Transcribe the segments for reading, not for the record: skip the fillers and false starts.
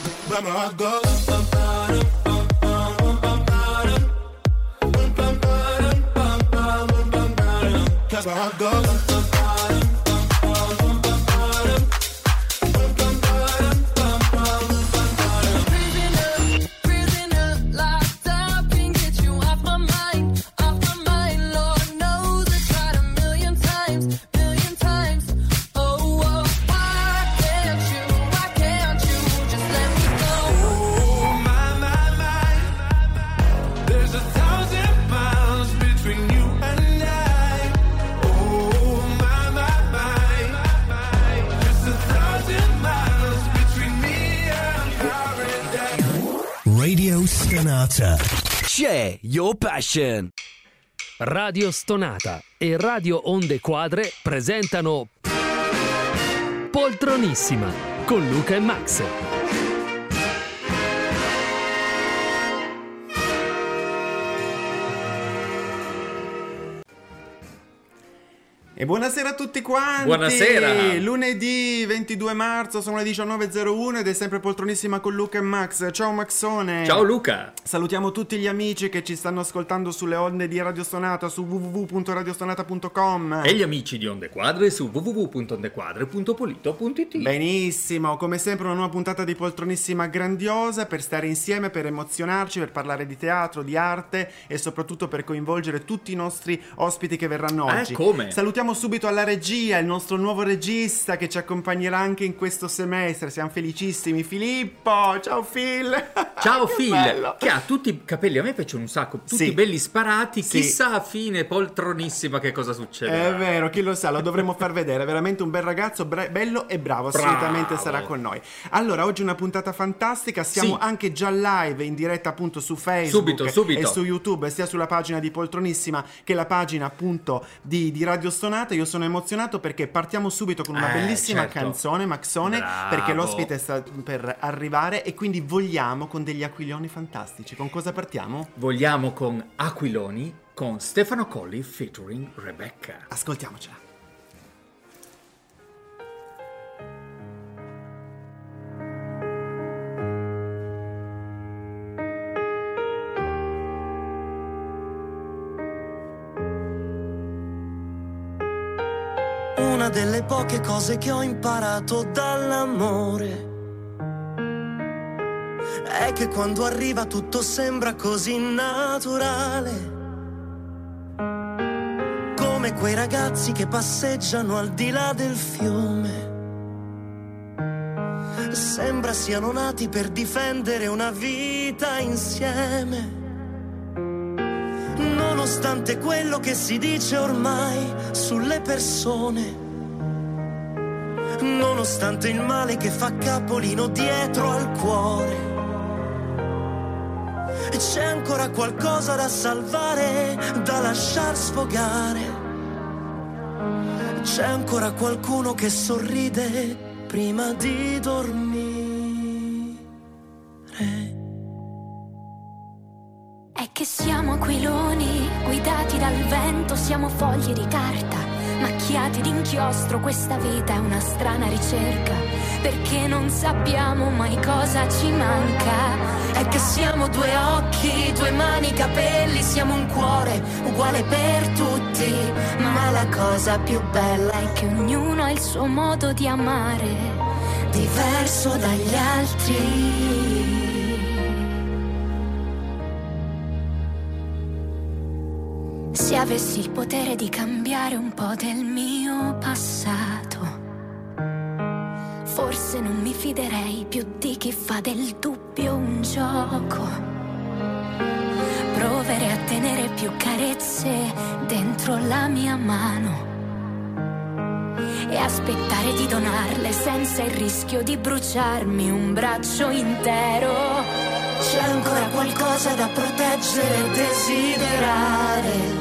Where my heart goes. Cause my heart goes. Radio Stonata. C'è Your Passion. Radio Stonata e Radio Onde Quadre presentano Poltronissima con Luca e Max. E buonasera a tutti quanti. Buonasera. Lunedì 22 marzo sono le 19.01 ed è sempre Poltronissima con Luca e Max. Ciao Maxone. Ciao Luca. Salutiamo tutti gli amici che ci stanno ascoltando sulle onde di Radio Stonata su www.radiostonata.com e gli amici di Onde Quadre su www.ondequadre.polito.it. Benissimo, come sempre una nuova puntata di Poltronissima grandiosa per stare insieme, per emozionarci, per parlare di teatro, di arte e soprattutto per coinvolgere tutti i nostri ospiti che verranno oggi. Come? Salutiamo subito alla regia, il nostro nuovo regista che ci accompagnerà anche in questo semestre. Siamo felicissimi. Filippo, ciao Phil. Ciao Phil, bello. Che ha tutti i capelli, a me piacciono un sacco, tutti belli sparati. Chissà a fine Poltronissima che cosa succede. È vero, chi lo sa, lo dovremmo far vedere. Veramente un bel ragazzo, bello e bravo. Assolutamente sarà con noi. Allora, oggi una puntata fantastica. Siamo anche già live in diretta appunto su Facebook subito. e su YouTube, sia sulla pagina di Poltronissima che la pagina appunto di Radio Stonata. Io sono emozionato perché partiamo subito con una bellissima canzone, Maxone. Bravo. Perché l'ospite sta per arrivare e quindi vogliamo con degli aquiloni fantastici. Con cosa partiamo? Vogliamo con Aquiloni con Stefano Colli featuring Rebecca. Ascoltiamocela. Una delle poche cose che ho imparato dall'amore è che quando arriva tutto sembra così naturale, come quei ragazzi che passeggiano al di là del fiume. Sembra siano nati per difendere una vita insieme. Nonostante quello che si dice ormai sulle persone, nonostante il male che fa capolino dietro al cuore, c'è ancora qualcosa da salvare, da lasciar sfogare. C'è ancora qualcuno che sorride prima di dormire. È che siamo aquiloni guidati dal vento, siamo fogli di carta macchiati d'inchiostro. Questa vita è una strana ricerca, perché non sappiamo mai cosa ci manca. È che siamo due occhi, due mani, capelli, siamo un cuore uguale per tutti. Ma la cosa più bella è che ognuno ha il suo modo di amare, diverso dagli altri. Se avessi il potere di cambiare un po' del mio passato, forse non mi fiderei più di chi fa del dubbio un gioco. Proverei a tenere più carezze dentro la mia mano e aspettare di donarle senza il rischio di bruciarmi un braccio intero. C'è ancora qualcosa da proteggere e desiderare.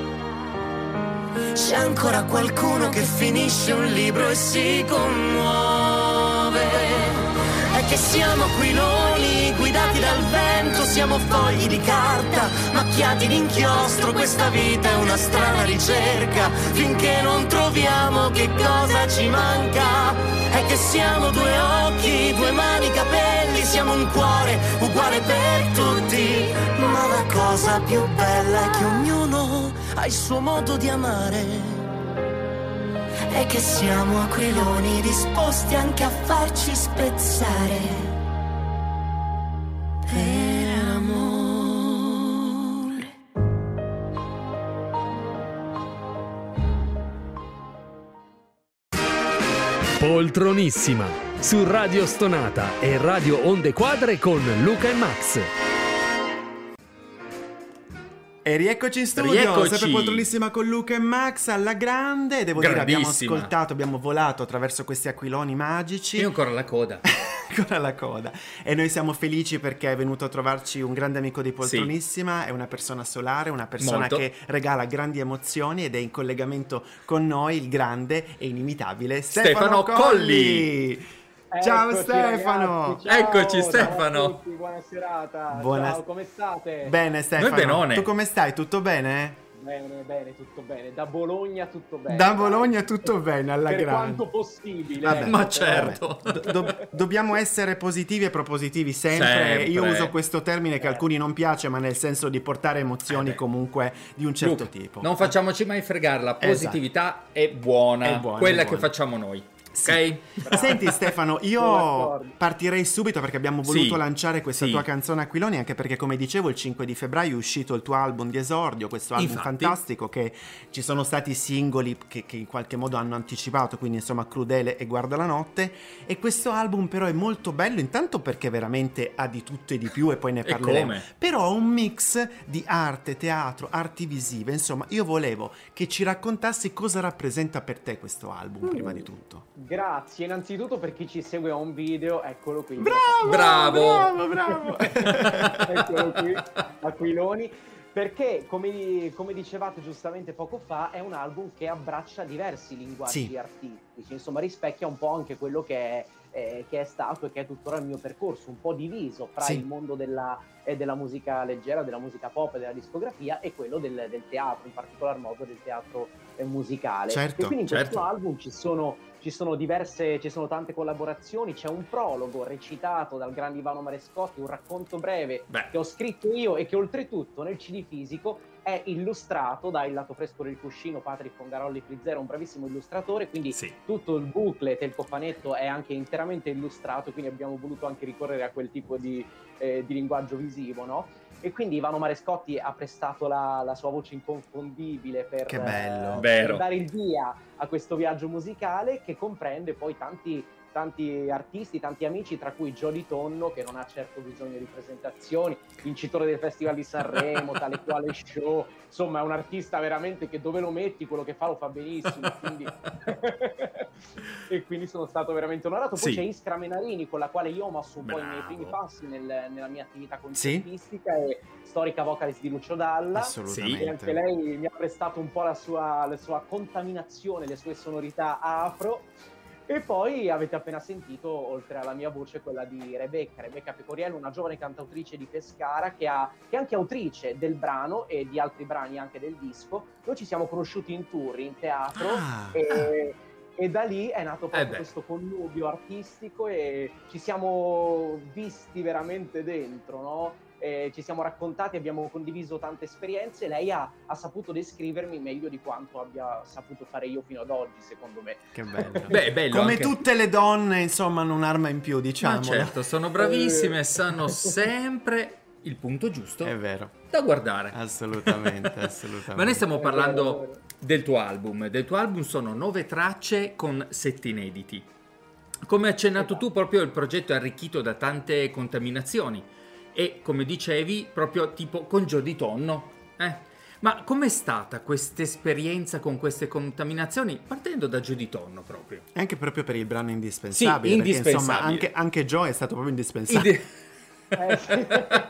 C'è ancora qualcuno che finisce un libro e si commuove. È che siamo aquiloni guidati dal vento, siamo fogli di carta macchiati d'inchiostro. Questa vita è una strana ricerca, finché non troviamo che cosa ci manca. È che siamo due occhi, due mani, capelli, siamo un cuore uguale per tutti. Ma la cosa più bella è che ognuno ha il suo modo di amare, e che siamo aquiloni disposti anche a farci spezzare per amore. Poltronissima su Radio Stonata e Radio Onde Quadre con Luca e Max. E rieccoci in studio, Rieccoci. sempre poltronissima con Luca e Max alla grande. Devo dire, abbiamo Grandissima. ascoltato, abbiamo volato attraverso questi aquiloni magici. Io ancora la coda. Ancora la coda. E noi siamo felici perché è venuto a trovarci un grande amico di Poltronissima, è una persona solare, una persona Molto. che regala grandi emozioni ed è in collegamento con noi il grande e inimitabile Stefano Colli. Ciao Eccoci, Stefano. ragazzi, ciao, Eccoci, ciao Stefano. a tutti, buona serata. Buona- Ciao, come state? Bene Stefano. Noi benone. Tu come stai? Tutto bene? Bene, tutto bene. Da Bologna tutto bene. Da dai. Bologna tutto bene, alla Per grande. quanto possibile. Vabbè. Ma però- certo. Dobbiamo essere positivi e propositivi sempre. Sempre. Io uso questo termine che a alcuni non piace, ma nel senso di portare emozioni beh. comunque di un certo Luca, tipo. non facciamoci mai fregare, la positività è buona, È buona, quella è che buona. facciamo noi. Ok? Senti Stefano, io Sono d'accordo. partirei subito perché abbiamo voluto Sì, lanciare questa sì. tua canzone Aquiloni, anche perché come dicevo il 5 di febbraio è uscito il tuo album di esordio, questo album Infatti. fantastico che ci sono stati singoli che in qualche modo hanno anticipato, quindi insomma Crudele e Guarda la notte, e questo album però è molto bello intanto perché veramente ha di tutto e di più e poi ne E parleremo, come? però ha un mix di arte, teatro, arti visive, insomma io volevo che ci raccontassi cosa rappresenta per te questo album prima di tutto. Grazie, innanzitutto per chi ci segue a un video, eccolo qui. Bravo. bravo. Eccolo qui, Aquiloni. Perché, come dicevate giustamente poco fa, è un album che abbraccia diversi linguaggi Sì. artistici, insomma rispecchia un po' anche quello che è stato e che è tuttora il mio percorso, un po' diviso fra Sì. il mondo della musica leggera, della musica pop e della discografia e quello del teatro, in particolar modo del teatro musicale. Certo, e quindi in questo certo. album ci sono tante collaborazioni, c'è un prologo recitato dal grande Ivano Marescotti, un racconto breve Beh. che ho scritto io e che oltretutto nel CD fisico è illustrato da Il lato fresco del cuscino, Patrick Pongarolli Frizzera, un bravissimo illustratore, quindi Sì. tutto il booklet e il cofanetto è anche interamente illustrato, quindi abbiamo voluto anche ricorrere a quel tipo di linguaggio visivo, no? E quindi Ivano Marescotti ha prestato la sua voce inconfondibile per, Che bello. Vero. per dare il via a questo viaggio musicale che comprende poi tanti artisti, tanti amici, tra cui Jody Tonno, che non ha certo bisogno di presentazioni, vincitore del Festival di Sanremo, tale quale show, insomma è un artista veramente che dove lo metti quello che fa lo fa benissimo, quindi... e quindi sono stato veramente onorato. Poi Sì. c'è Iskra Menarini, con la quale io ho mosso un po' i miei Bravo. primi passi nella mia attività concertistica, e storica vocalist di Lucio Dalla. Assolutamente. E anche lei mi ha prestato un po' la sua contaminazione, le sue sonorità afro. E poi avete appena sentito, oltre alla mia voce, quella di Rebecca Pecoriello, una giovane cantautrice di Pescara che è anche autrice del brano e di altri brani anche del disco. Noi ci siamo conosciuti in tour, in teatro, e da lì è nato proprio questo connubio artistico e ci siamo visti veramente dentro, no? Ci siamo raccontati, abbiamo condiviso tante esperienze. Lei ha saputo descrivermi meglio di quanto abbia saputo fare io fino ad oggi, secondo me. Che bello. Beh, è bello Come anche. tutte le donne, insomma, hanno un'arma in più, Ma diciamo. certo, sono bravissime e sanno sempre il punto giusto È vero. da guardare. Assolutamente, assolutamente. Ma noi stiamo È vero, è parlando vero. del tuo album. Del tuo album sono 9 tracce con 7 inediti. Come hai accennato tu, proprio il progetto è arricchito da tante contaminazioni. E come dicevi, proprio tipo con Jody Tonno. Ma com'è stata questa esperienza con queste contaminazioni? Partendo da Jody Tonno proprio. Anche proprio per il brano indispensabile. Sì, perché, insomma, indispensabile. anche Joe è stato proprio indispensabile. Sì.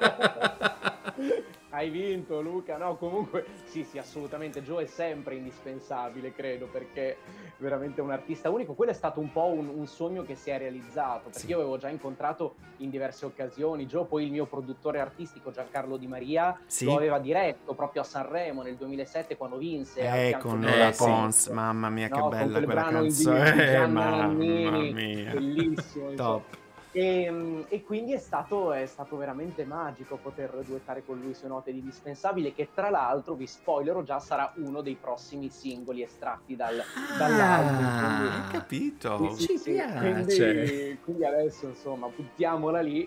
Hai vinto, Luca. No, comunque sì, assolutamente. Joe è sempre indispensabile, credo, perché veramente è un artista unico. Quello è stato un po' un sogno che si è realizzato, perché io avevo già incontrato in diverse occasioni Joe, poi il mio produttore artistico Giancarlo Di Maria lo aveva diretto proprio a Sanremo nel 2007 quando vinse. Con di- Lola sì. Pons, mamma mia che No, bella con quel quella brano canzone. di Gianna Mamma Nannini, mia. bellissimo, insomma. Top. E quindi è stato veramente magico poter duettare con lui su Note di Indispensabile, che tra l'altro, vi spoilerò già, sarà uno dei prossimi singoli estratti dall'album. Hai capito? Ci piace. Quindi adesso insomma buttiamola lì.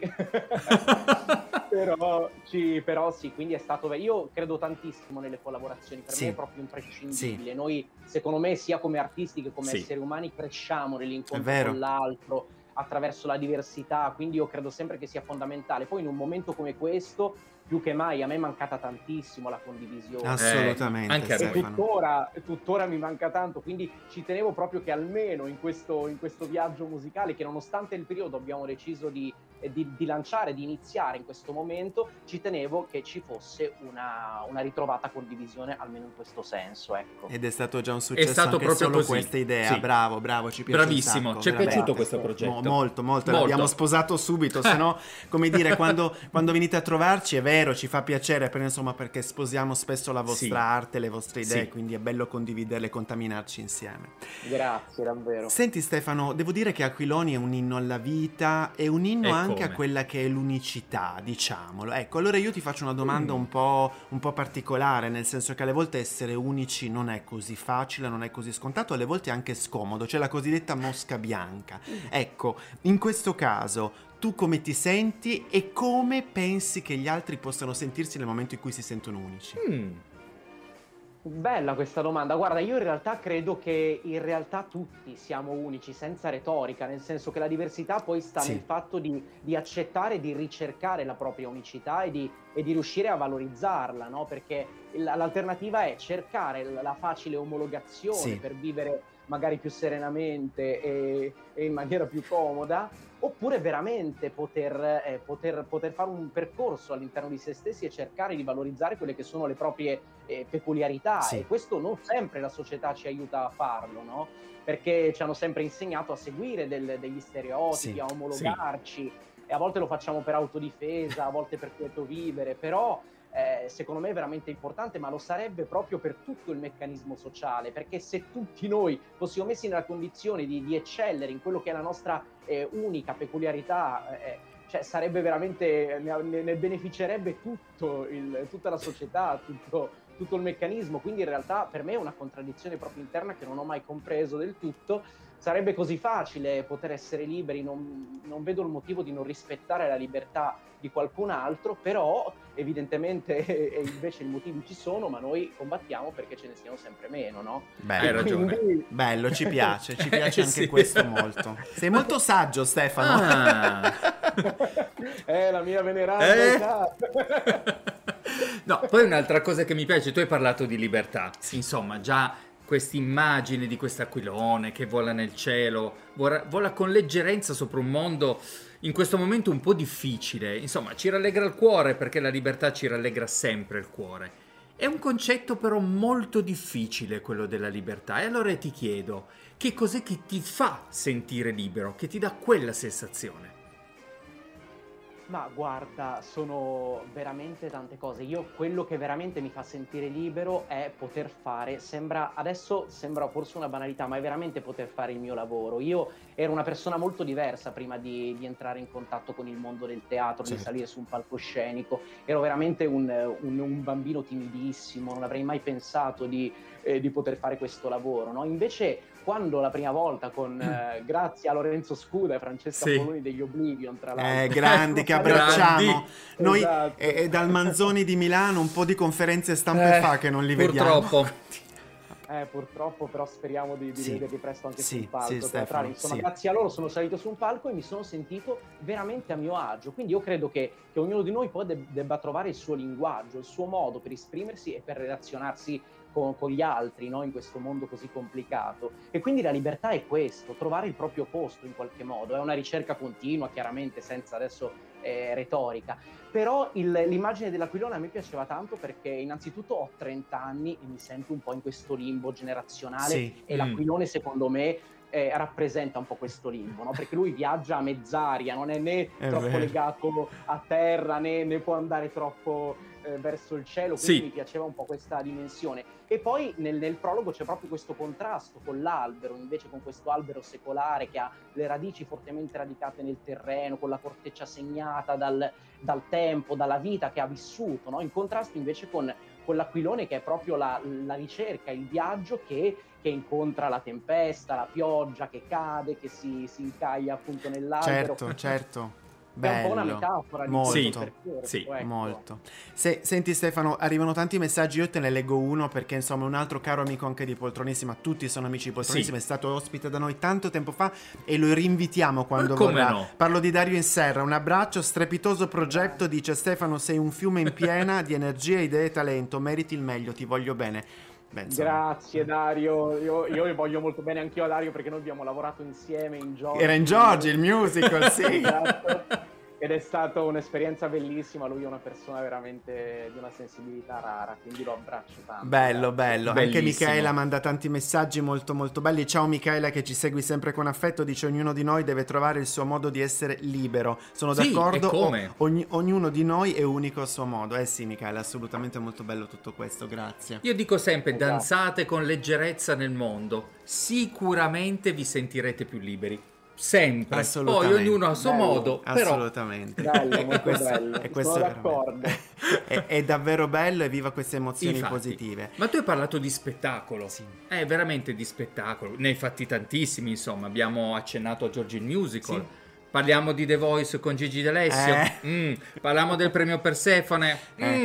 però sì, quindi è stato, io credo tantissimo nelle collaborazioni, per Sì. me è proprio imprescindibile. Sì. Noi, secondo me, sia come artisti che come Sì. esseri umani, cresciamo È nell'incontro vero. con l'altro, attraverso la diversità, quindi io credo sempre che sia fondamentale. Poi in un momento come questo, più che mai, a me è mancata tantissimo la condivisione. Assolutamente, anche a E noi. Stefano. tuttora mi manca tanto, quindi ci tenevo proprio che almeno in questo viaggio musicale, che nonostante il periodo abbiamo deciso di lanciare, di iniziare in questo momento, ci tenevo che ci fosse una ritrovata condivisione, almeno in questo senso, ecco. Ed è stato già un successo stato anche proprio solo così. questa idea. Sì. Bravo, ci piace Bravissimo, un sacco, ci è veramente. piaciuto questo progetto. Molto, l'abbiamo sposato subito, se no, come dire, quando venite a trovarci, è vero, ci fa piacere, perché sposiamo spesso la vostra Sì. arte, le vostre idee, Sì. quindi è bello condividerle e contaminarci insieme. Grazie, davvero. Senti Stefano, devo dire che Aquiloni è un inno alla vita, è un inno E anche come? a quella che è l'unicità, diciamolo. Ecco, allora io ti faccio una domanda un po' particolare, nel senso che alle volte essere unici non è così facile, non è così scontato, alle volte è anche scomodo, c'è la cosiddetta mosca bianca. Ecco, in questo caso tu come ti senti e come pensi che gli altri possano sentirsi nel momento in cui si sentono unici? Bella questa domanda. Guarda, io in realtà credo che in realtà tutti siamo unici, senza retorica, nel senso che la diversità poi sta Sì. nel fatto di accettare, di ricercare la propria unicità e di riuscire a valorizzarla, no? Perché l'alternativa è cercare la facile omologazione Sì. per vivere magari più serenamente e in maniera più comoda, oppure veramente poter fare un percorso all'interno di se stessi e cercare di valorizzare quelle che sono le proprie peculiarità. Sì. E questo non sempre la società ci aiuta a farlo, no? Perché ci hanno sempre insegnato a seguire degli stereotipi, Sì, a omologarci, e a volte lo facciamo per autodifesa, a volte per quieto vivere, però secondo me è veramente importante, ma lo sarebbe proprio per tutto il meccanismo sociale, perché se tutti noi fossimo messi nella condizione di eccellere in quello che è la nostra unica peculiarità, cioè sarebbe veramente, ne beneficerebbe tutta la società, tutto il meccanismo. Quindi in realtà per me è una contraddizione proprio interna che non ho mai compreso del tutto. Sarebbe così facile poter essere liberi, non vedo il motivo di non rispettare la libertà di qualcun altro, però evidentemente invece i motivi ci sono, ma noi combattiamo perché ce ne siano sempre meno, no? Bello. Hai ragione. Quindi- Bello, ci piace anche Sì. questo molto. Sei molto saggio, Stefano. Ah. La mia veneranda età. No, poi un'altra cosa che mi piace, tu hai parlato di libertà, insomma già questa immagine di quest'aquilone che vola nel cielo, vola con leggerenza sopra un mondo in questo momento un po' difficile, insomma ci rallegra il cuore, perché la libertà ci rallegra sempre il cuore. È un concetto però molto difficile quello della libertà, e allora ti chiedo, che cos'è che ti fa sentire libero, che ti dà quella sensazione? Ma guarda, sono veramente tante cose. Io quello che veramente mi fa sentire libero è poter fare, adesso sembra forse una banalità, ma è veramente poter fare il mio lavoro. Io ero una persona molto diversa prima di entrare in contatto con il mondo del teatro, Certo. di salire su un palcoscenico. Ero veramente un bambino timidissimo, non avrei mai pensato di poter fare questo lavoro, no? Invece quando la prima volta grazie a Lorenzo Scuda e Francesca Sì. Poloni degli Oblivion, tra l'altro, Grandi che abbracciamo. Noi Esatto. dal Manzoni di Milano un po' di conferenze stampe fa che non li vediamo. Purtroppo. Purtroppo, però speriamo di Sì. vederli presto anche Sì, sul palco sì, teatrale. Stefano, Insomma, sì. grazie a loro sono salito su un palco e mi sono sentito veramente a mio agio. Quindi io credo che ognuno di noi poi debba trovare il suo linguaggio, il suo modo per esprimersi e per relazionarsi con gli altri, no? In questo mondo così complicato. E quindi la libertà è questo, trovare il proprio posto in qualche modo. È una ricerca continua, chiaramente, senza adesso retorica. Però l'immagine dell'aquilone a me piaceva tanto perché innanzitutto ho 30 anni e mi sento un po' in questo limbo generazionale, Sì. e l'aquilone secondo me rappresenta un po' questo limbo, no? Perché lui viaggia a mezz'aria, non è né È troppo vero. legato a terra né può andare troppo verso il cielo, quindi Sì. mi piaceva un po' questa dimensione. E poi nel prologo c'è proprio questo contrasto con l'albero, invece con questo albero secolare che ha le radici fortemente radicate nel terreno, con la corteccia segnata dal tempo, dalla vita che ha vissuto, no? In contrasto invece con l'aquilone che è proprio la ricerca, il viaggio che incontra la tempesta, la pioggia che cade, che si incaglia appunto nell'albero. Certo. È un po' una Bello. metafora di Molto. questo percorso, Sì, ecco. Molto. Senti Stefano, arrivano tanti messaggi, io te ne leggo uno perché insomma un altro caro amico anche di Poltronissima, tutti sono amici di Poltronissima, Sì. è stato ospite da noi tanto tempo fa e lo rinvitiamo quando Ma come vorrà. no? Parlo di Dario in Serra, un abbraccio, strepitoso progetto, dice Stefano, sei un fiume in piena di energia, idee e talento, meriti il meglio, ti voglio bene. Beh, insomma, Grazie Dario, io voglio molto bene anch'io a Dario perché noi abbiamo lavorato insieme in Giorgi. Era in Giorgi il musical, sì. Esatto. Ed è stata un'esperienza bellissima, lui è una persona veramente di una sensibilità rara, quindi lo abbraccio tanto. Bello. Bellissimo. Anche Michaela manda tanti messaggi molto molto belli. Ciao Michaela che ci segui sempre con affetto, dice ognuno di noi deve trovare il suo modo di essere libero. Sono Sì, d'accordo, e come? ognuno di noi è unico a suo modo. Eh sì Michaela, assolutamente molto bello tutto questo, grazie. Io dico sempre, Esatto. danzate con leggerezza nel mondo, sicuramente vi sentirete più liberi. Sempre. Poi Assolutamente. ognuno a suo Bello. modo, però Assolutamente. Bello, E molto questo- bello. e questo Sono è veramente- d'accordo. è davvero bello e viva queste emozioni Infatti. positive. Ma tu hai parlato di spettacolo. Sì. È veramente di spettacolo. Ne hai fatti tantissimi, insomma. Abbiamo accennato a Giorgi il Musical. Sì. Parliamo di The Voice con Gigi D'Alessio. Parliamo del premio Persefone.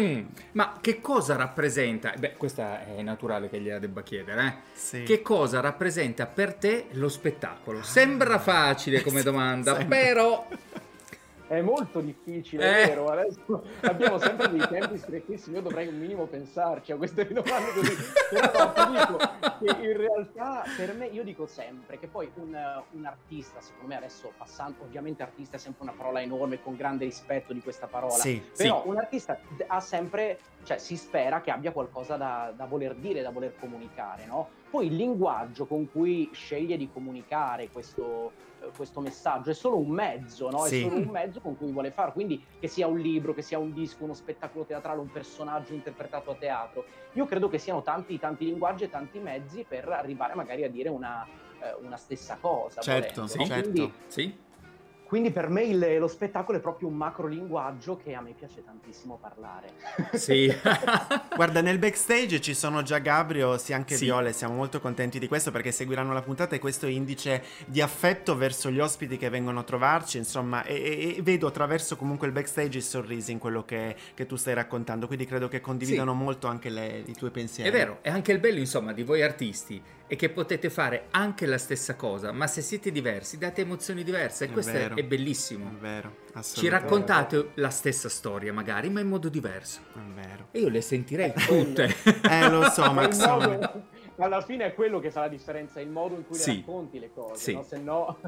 Ma che cosa rappresenta? Beh, questa è naturale che gliela debba chiedere, eh? Sì. Che cosa rappresenta per te lo spettacolo? Sembra facile come domanda, Sembra. però È molto difficile, è vero, adesso abbiamo sempre dei tempi strettissimi, io dovrei un minimo pensarci a queste domande così, però ti dico che in realtà per me, io dico sempre che poi un artista, secondo me adesso passando, ovviamente artista è sempre una parola enorme, con grande rispetto di questa parola, Sì, però un artista ha sempre, cioè si spera che abbia qualcosa da voler dire, da voler comunicare, no? Poi il linguaggio con cui sceglie di comunicare questo messaggio è solo un mezzo, no? Sì. È solo un mezzo con cui vuole farlo, quindi che sia un libro, che sia un disco, uno spettacolo teatrale, un personaggio interpretato a teatro. Io credo che siano tanti linguaggi e tanti mezzi per arrivare magari a dire una stessa cosa. Certo, volendo, no? certo. sì. Quindi per me lo spettacolo è proprio un macro linguaggio che a me piace tantissimo parlare. Sì. Guarda, nel backstage ci sono già Gabrio, sia anche Sì. Viola, e siamo molto contenti di questo perché seguiranno la puntata e questo è indice di affetto verso gli ospiti che vengono a trovarci, insomma, e vedo attraverso comunque il backstage i sorrisi in quello che tu stai raccontando, quindi credo che condividano molto anche i tuoi pensieri. È vero, e anche il bello, insomma, di voi artisti è che potete fare anche la stessa cosa, ma se siete diversi date emozioni diverse e È questo vero. è bellissimo. È vero, Ci assolutamente. raccontate la stessa storia magari, ma in modo diverso. È vero. E io le sentirei tutte. Lo so, Ma il Max. modo- alla fine è quello che fa la differenza, il modo in cui Sì. le racconti le cose, Sì. no? Se no...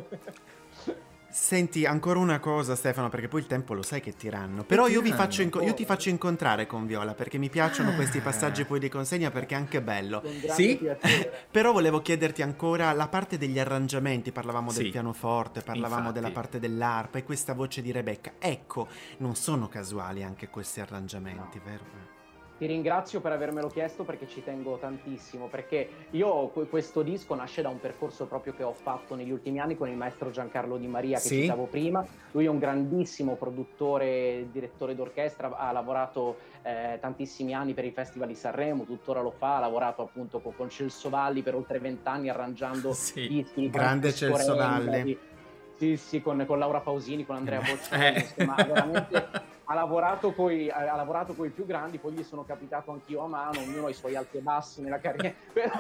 Senti, ancora una cosa Stefano, perché poi il tempo lo sai che tiranno. Però io ti faccio incontrare con Viola, perché mi piacciono questi passaggi poi di consegna, perché è anche bello. Con grande Sì? piacere. Però volevo chiederti ancora la parte degli arrangiamenti, parlavamo del Sì. pianoforte, parlavamo Infatti. della parte dell'arpa e questa voce di Rebecca. Ecco, non sono casuali anche questi arrangiamenti, vero? Ti ringrazio per avermelo chiesto perché ci tengo tantissimo, perché io questo disco nasce da un percorso proprio che ho fatto negli ultimi anni con il maestro Giancarlo Di Maria che Sì. citavo prima. Lui è un grandissimo produttore e direttore d'orchestra, ha lavorato tantissimi anni per i festival di Sanremo, tuttora lo fa, ha lavorato appunto con Celso Valli per oltre 20 anni arrangiando Sì. dischi di Grande Francesco Celso Renga, Valli. Sì, con Laura Pausini, con Andrea Bocelli, insomma, veramente ha lavorato coi più grandi, poi gli sono capitato anch'io a mano, ognuno ha i suoi alti e bassi nella carriera,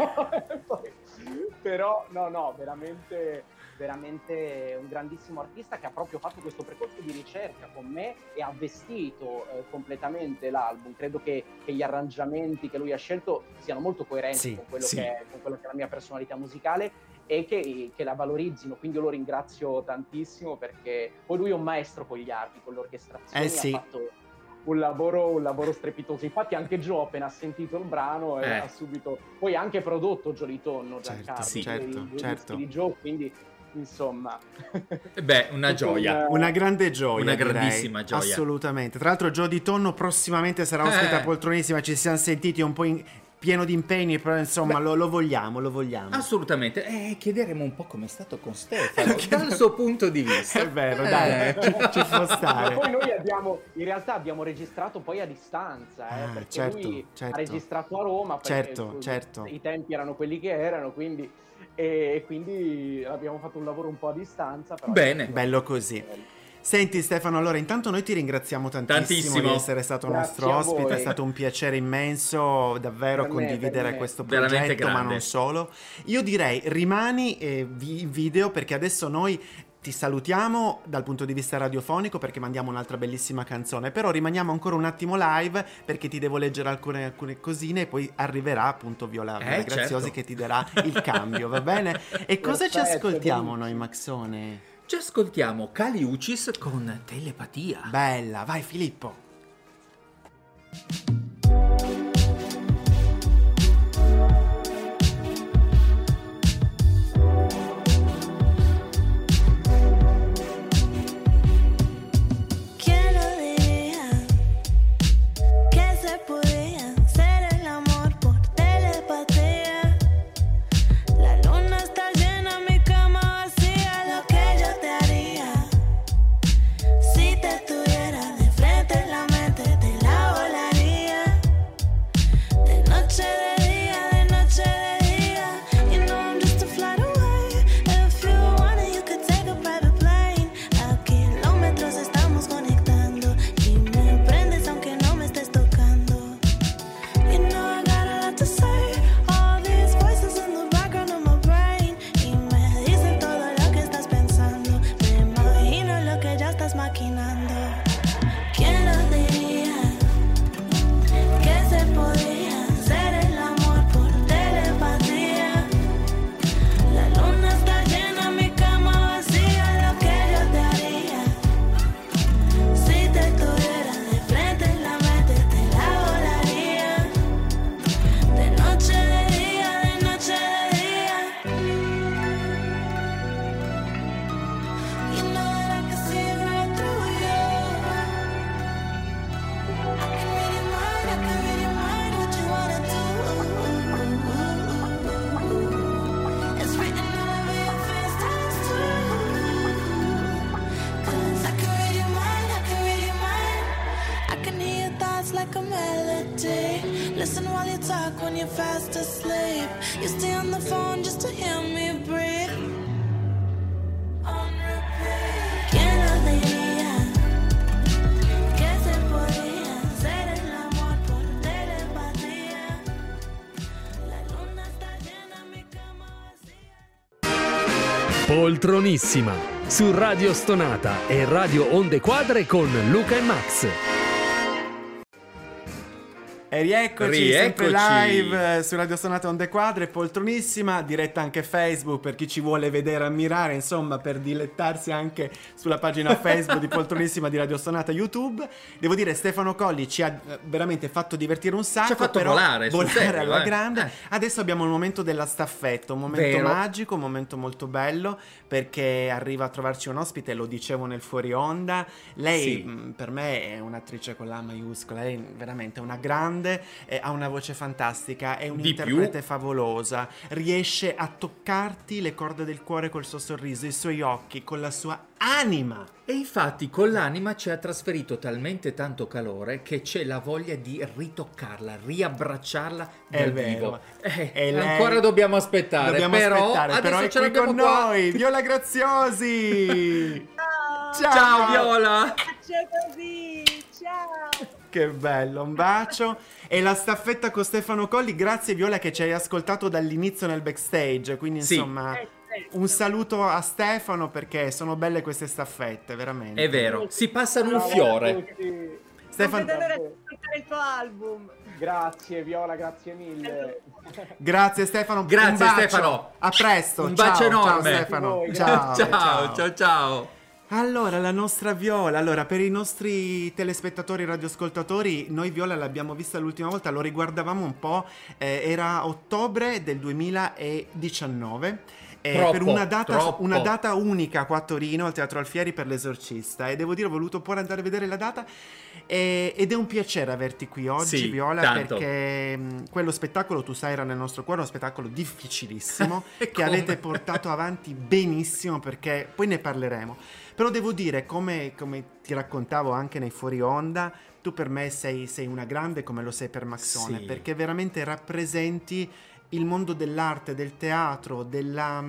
però no, veramente un grandissimo artista che ha proprio fatto questo percorso di ricerca con me e ha vestito completamente l'album. Credo che gli arrangiamenti che lui ha scelto siano molto coerenti Sì, con quello sì. che è la mia personalità musicale e che la valorizzino, quindi io lo ringrazio tantissimo perché poi lui è un maestro con gli archi, con l'orchestrazione, Sì. ha fatto un lavoro strepitoso. Infatti anche Gio appena ha sentito il brano ha subito poi anche prodotto Giolitonno, Certo, Giancarlo, sì, i certo. dischi di Gio, quindi insomma. Beh, una gioia. Una grande gioia, Una direi. grandissima gioia. Assolutamente. Tra l'altro Gio Di Tonno prossimamente sarà ospite a Poltronissima, ci siamo sentiti un po' pieno di impegni, però insomma lo vogliamo. Assolutamente. Chiederemo un po' com'è stato con Stefano dal suo punto di vista. È vero, dai, ci può Ma stare. poi noi in realtà abbiamo registrato poi a distanza, perché certo, lui certo. ha registrato a Roma, perché Certo. i tempi erano quelli che erano, quindi e quindi abbiamo fatto un lavoro un po' a distanza. Però Bene. Bello così. Senti Stefano, allora intanto noi ti ringraziamo tantissimo di essere stato Grazie nostro a ospite, voi. è stato un piacere immenso davvero Per me, condividere per me. questo Veramente progetto, ma grande. non solo. Io direi rimani in video, perché adesso noi ti salutiamo dal punto di vista radiofonico perché mandiamo un'altra bellissima canzone, però rimaniamo ancora un attimo live perché ti devo leggere alcune cosine e poi arriverà appunto Viola Graziosi certo. che ti darà il cambio, va bene? E cosa ci Perfetto, ascoltiamo benissimo. noi, Maxone? Ci ascoltiamo Kali Uchis con Telepatia. Bella, vai Filippo. ¿Quién lo diría que se podía hacer el amor por telepatía? La luna está llena, mi cama vacía, lo que yo te haría si te tuviera de frente, la mente te la volaría. De noche, de día, de noche, de día. You know I'm just a flight away. If you want it, you could take a private plane. A kilómetros estamos conectando y me prendes aunque no me estés tocando. You know I got a lot to say. All these voices in the background of my brain y me dicen todo lo que estás pensando. Me imagino lo que ya estás maquinando. ¿Quién lo diría que se podía hacer el amor por telepatía? La luna está llena, mi cama vacía, lo que yo te haría si te tuviera de frente, la mente te la volaría. De noche, de día, de noche, de día. You know that I can see right through you. I can read your mind, what you wanna do. It's written all over your face, times two. 'Cause I can read your mind, I can read your mind. I can hear your thoughts like a melody. Listen while you talk when you're fast asleep. You stay on the phone just to hear me breathe. On repeat. ¿Quién lo diría que se podía hacer el amor por telepatía? La luna está llena, mi cama vacía. Poltronissima su Radio Stonata e Radio Onde Quadre con Luca e Max. E rieccoci, sempre live su Radio Stonata Onde Quadre, Poltronissima, diretta anche Facebook per chi ci vuole vedere, ammirare, insomma, per dilettarsi anche sulla pagina Facebook di Poltronissima di Radio Stonata YouTube. Devo dire, Stefano Colli ci ha veramente fatto divertire un sacco, Ci ha fatto però volare, sul serio, alla grande. Eh. Adesso abbiamo il momento della staffetta, un momento Vero. magico, un momento molto bello, perché arriva a trovarci un ospite, lo dicevo nel fuori onda. Lei Sì. per me è un'attrice con la maiuscola, lei è veramente una grande, ha una voce fantastica, è un'interprete favolosa, riesce a toccarti le corde del cuore col suo sorriso, i suoi occhi, con la sua anima. E infatti con l'anima ci ha trasferito talmente tanto calore che c'è la voglia di ritoccarla, riabbracciarla dal È vero. vivo. E lei- Ancora dobbiamo aspettare, però aspettare, però adesso è ce qui l'abbiamo con qua. noi, Viola Graziosi! Ciao Viola! C'è così, ciao! Che bello, un bacio. E la staffetta con Stefano Colli, grazie Viola che ci hai ascoltato dall'inizio nel backstage, quindi Sì. insomma un saluto a Stefano perché sono belle queste staffette, veramente. È vero, si passano un Ciao a fiore. tutti. Stefano, Non vedo l'ora di ascoltare il tuo album. Grazie Viola, grazie mille. grazie Stefano, Grazie, un bacio. Stefano. A presto, Un ciao, bacio enorme. Ciao Stefano, Voi, ciao, Ciao, ciao, ciao. Allora, la nostra Viola, allora per i nostri telespettatori e radioascoltatori, noi Viola l'abbiamo vista l'ultima volta, lo riguardavamo un po', era ottobre del 2019 per una data unica qua a Torino al Teatro Alfieri per l'Esorcista, e devo dire ho voluto pure andare a vedere la data, ed è un piacere averti qui oggi, Sì, Viola, tanto. perché quello spettacolo, tu sai, era nel nostro cuore, uno spettacolo difficilissimo che Come? avete portato avanti benissimo, perché poi ne parleremo. Però devo dire, come ti raccontavo anche nei fuori onda, tu per me sei una grande, come lo sei per Maxone, Sì. perché veramente rappresenti il mondo dell'arte, del teatro, della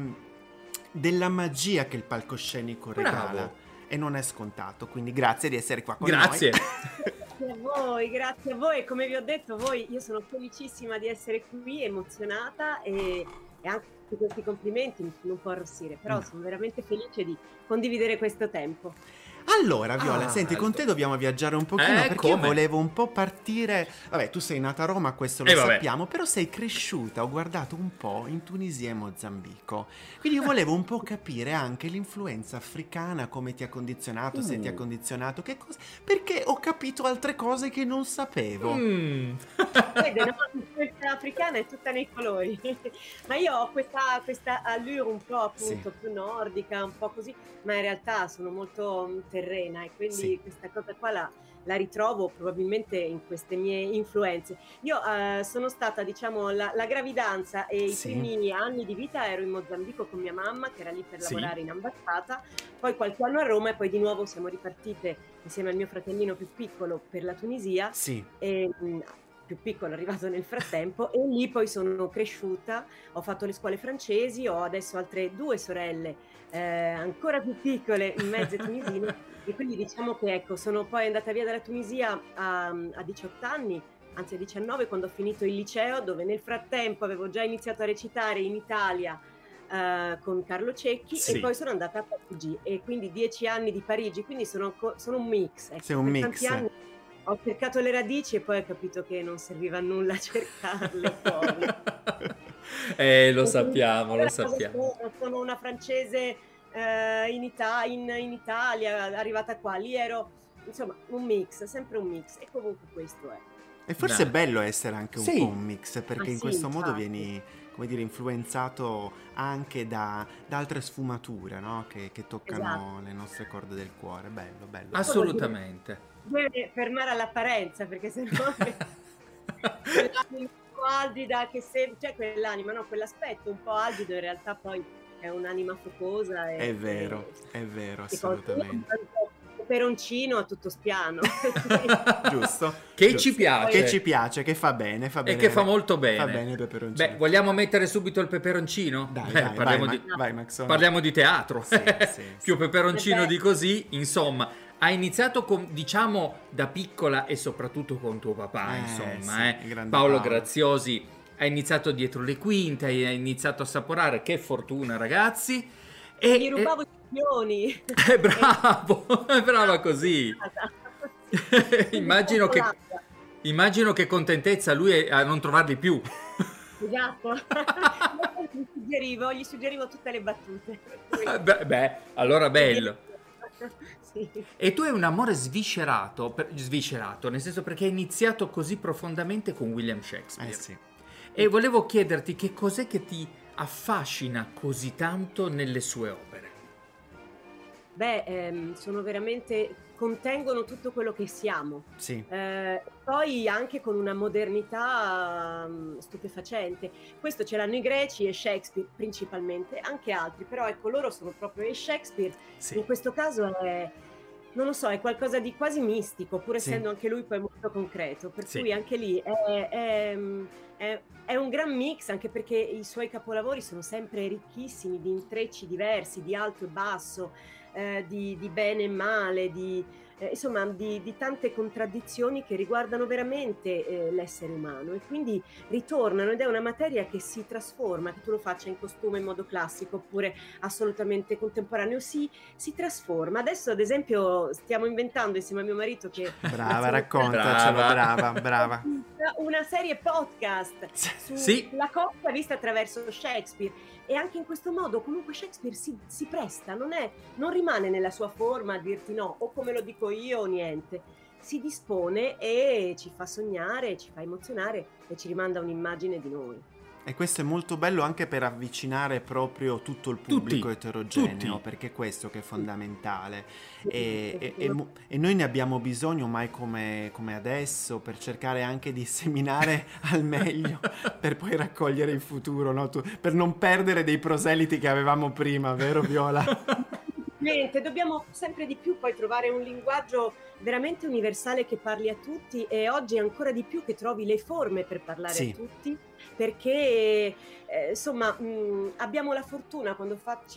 magia che il palcoscenico regala. Bravo. E non è scontato, quindi grazie di essere qua con Grazie. noi. Grazie a voi, come vi ho detto io sono felicissima di essere qui, emozionata e anche questi complimenti non può arrossire, però sono veramente felice di condividere questo tempo. Allora, Viola, senti, con te dobbiamo viaggiare un pochino, perché io come? volevo un po' partire. Vabbè, tu sei nata a Roma, questo lo sappiamo, però sei cresciuta, ho guardato un po' in Tunisia e Mozambico. Quindi io volevo un po' capire anche l'influenza africana, come ti ha condizionato, se ti ha condizionato, che cosa. Perché ho capito altre cose che non sapevo. Vede, no? L'influenza africana è tutta nei colori, ma io ho questa allure un po' appunto più nordica, un po' così, ma in realtà sono molto terrena, e quindi questa cosa qua la ritrovo probabilmente in queste mie influenze. Io sono stata, diciamo, la gravidanza e i primi anni di vita ero in Mozambico con mia mamma, che era lì per lavorare in ambasciata, poi qualche anno a Roma, e poi di nuovo siamo ripartite insieme al mio fratellino più piccolo per la Tunisia. E, più piccolo è arrivato nel frattempo, e lì poi sono cresciuta, ho fatto le scuole francesi, ho adesso altre 2 sorelle ancora più piccole, mezze tunisine, e quindi diciamo che ecco, sono poi andata via dalla Tunisia a 18 anni, anzi a 19, quando ho finito il liceo, dove nel frattempo avevo già iniziato a recitare in Italia con Carlo Cecchi, e poi sono andata a Parigi, e quindi 10 anni di Parigi, quindi sono un mix, ecco. Sei un mix. Tanti anni ho cercato le radici e poi ho capito che non serviva a nulla cercarle fuori. Lo sappiamo. Sono una francese in Italia, arrivata qua, lì ero, insomma, un mix, sempre un mix, e comunque questo è. E forse è bello essere anche un po' un mix, perché in questo modo vieni, come dire, influenzato anche da altre sfumature, no? Che toccano le nostre corde del cuore. Bello. Assolutamente. Deve fermare all'apparenza, perché sennò quell'anima un po' algida che cioè quell'anima, no, quell'aspetto un po' algido in realtà poi è un'anima focosa. È vero, assolutamente. Peperoncino a tutto spiano. Giusto? Ci piace. Che ci piace, che fa bene. E che fa molto bene. Fa bene il peperoncino. Beh, vogliamo mettere subito il peperoncino? Vai, Maxone. Parliamo di teatro. Più peperoncino di così, insomma. Hai iniziato diciamo da piccola, e soprattutto con tuo papà, insomma, Paolo Graziosi. Hai iniziato dietro le quinte, hai iniziato a assaporare, che fortuna, ragazzi. E gli rubavo i coglioni. Bravo, brava così. Immagino che contentezza lui a non trovarli più. Esatto. Gli suggerivo tutte le battute. Beh, allora bello. Sì. E tu hai un amore sviscerato, nel senso, perché hai iniziato così profondamente con William Shakespeare. E volevo chiederti che cos'è che ti affascina così tanto nelle sue opere. Sono veramente, contengono tutto quello che siamo. Poi anche con una modernità stupefacente. Questo ce l'hanno i greci e Shakespeare principalmente, anche altri, però ecco, loro sono proprio, e Shakespeare in questo caso è, non lo so, è qualcosa di quasi mistico, pur essendo anche lui poi molto concreto, per cui anche lì è un gran mix, anche perché i suoi capolavori sono sempre ricchissimi di intrecci diversi, di alto e basso, di bene e male, insomma di tante contraddizioni che riguardano veramente l'essere umano, e quindi ritornano, ed è una materia che si trasforma, che tu lo faccia in costume in modo classico oppure assolutamente contemporaneo, si trasforma. Adesso ad esempio stiamo inventando insieme a mio marito, che raccontacelo, brava, una serie podcast sulla coppia vista attraverso Shakespeare, e anche in questo modo comunque Shakespeare si presta, non rimane nella sua forma a dirti no, o come lo dico io o niente, si dispone e ci fa sognare, ci fa emozionare e ci rimanda un'immagine di noi. E questo è molto bello anche per avvicinare proprio tutto il pubblico eterogeneo, perché è questo che è fondamentale. E noi ne abbiamo bisogno mai come adesso, per cercare anche di seminare al meglio, per poi raccogliere il futuro, no? Per non perdere dei proseliti che avevamo prima, vero Viola? Dobbiamo sempre di più poi trovare un linguaggio veramente universale che parli a tutti, e oggi ancora di più che trovi le forme per parlare a tutti, perché insomma abbiamo la fortuna, quando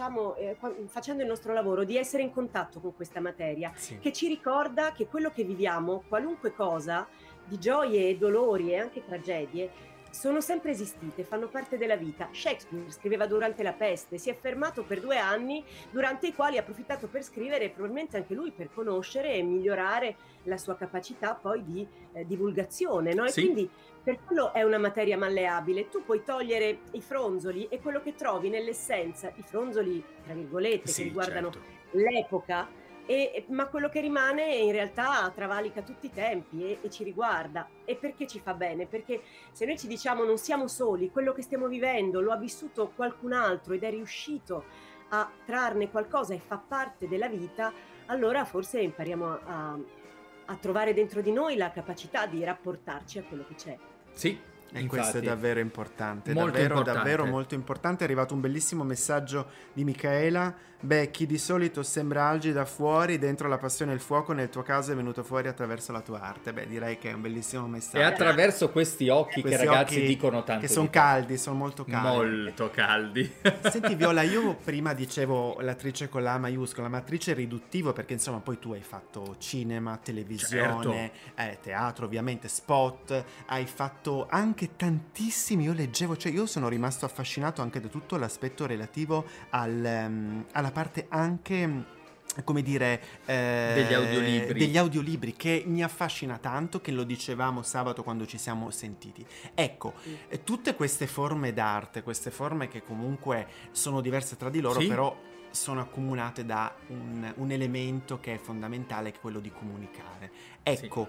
facendo il nostro lavoro, di essere in contatto con questa materia, che ci ricorda che quello che viviamo, qualunque cosa, di gioie e dolori e anche tragedie, sono sempre esistite, fanno parte della vita. Shakespeare scriveva durante la peste, si è fermato per 2 anni, durante i quali ha approfittato per scrivere, e probabilmente anche lui per conoscere e migliorare la sua capacità poi di divulgazione, no? E quindi per quello è una materia malleabile. Tu puoi togliere i fronzoli e quello che trovi nell'essenza, i fronzoli tra virgolette, che riguardano l'epoca, ma quello che rimane in realtà travalica tutti i tempi e ci riguarda. E perché ci fa bene? Perché se noi ci diciamo non siamo soli, quello che stiamo vivendo lo ha vissuto qualcun altro ed è riuscito a trarne qualcosa e fa parte della vita, allora forse impariamo a trovare dentro di noi la capacità di rapportarci a quello che c'è. Sì. E questo è davvero importante, molto davvero molto importante. È arrivato un bellissimo messaggio di Michaela. Beh, chi di solito sembra algida fuori, dentro la passione e il fuoco, nel tuo caso è venuto fuori attraverso la tua arte. Beh, direi che è un bellissimo messaggio. E attraverso questi occhi che ragazzi dicono tanto. Che sono caldi, sono molto caldi. Molto caldi. Senti Viola, io prima dicevo l'attrice con la maiuscola, ma attrice riduttivo, perché insomma poi tu hai fatto cinema, televisione, teatro ovviamente, spot, hai fatto anche tantissimi, io leggevo, cioè io sono rimasto affascinato anche da tutto l'aspetto relativo alla parte anche, come dire, degli audiolibri, che mi affascina tanto, che lo dicevamo sabato quando ci siamo sentiti. Ecco, tutte queste forme d'arte, queste forme che comunque sono diverse tra di loro, però sono accomunate da un elemento che è fondamentale, che è quello di comunicare. Ecco,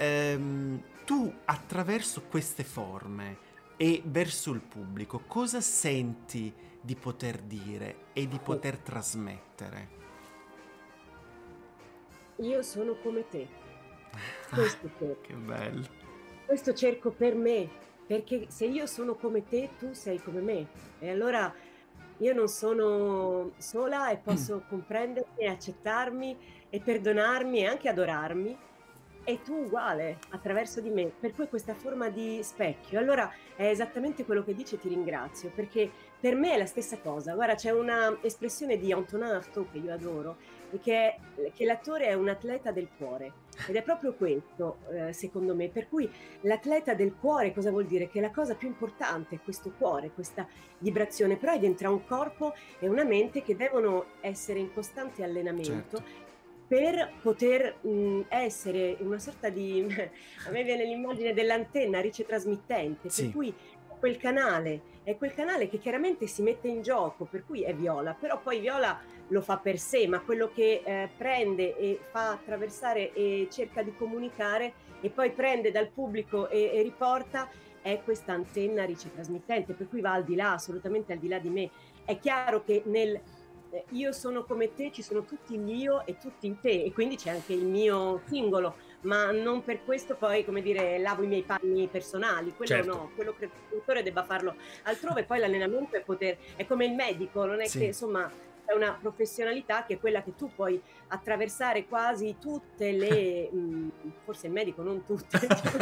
tu attraverso queste forme e verso il pubblico cosa senti di poter dire e di poter trasmettere? Io sono come te. Questo cerco. Che bello. Questo cerco per me, perché se io sono come te, tu sei come me. E allora io non sono sola e posso comprendermi e accettarmi e perdonarmi e anche adorarmi. E tu uguale, attraverso di me, per cui questa forma di specchio. Allora è esattamente quello che dice, ti ringrazio, perché per me è la stessa cosa. Guarda, c'è una espressione di Antonin Artaud che io adoro, che l'attore è un atleta del cuore, ed è proprio questo, secondo me. Per cui l'atleta del cuore cosa vuol dire? Che la cosa più importante è questo cuore, questa vibrazione, però è dentro un corpo e una mente che devono essere in costante allenamento, per poter essere una sorta di, a me viene l'immagine dell'antenna ricetrasmittente, per cui è quel canale che chiaramente si mette in gioco, per cui è Viola, però poi Viola lo fa per sé, ma quello che prende e fa attraversare e cerca di comunicare e poi prende dal pubblico e riporta è questa antenna ricetrasmittente, per cui va al di là, assolutamente al di là di me. È chiaro che nel io sono come te, ci sono tutti gli io e tutti in te, e quindi c'è anche il mio singolo, ma non per questo poi, come dire, lavo i miei panni personali, quello no, quello che il produttore debba farlo altrove. Poi l'allenamento è come il medico, non è che insomma è una professionalità che è quella che tu puoi attraversare quasi tutte le forse il medico non tutte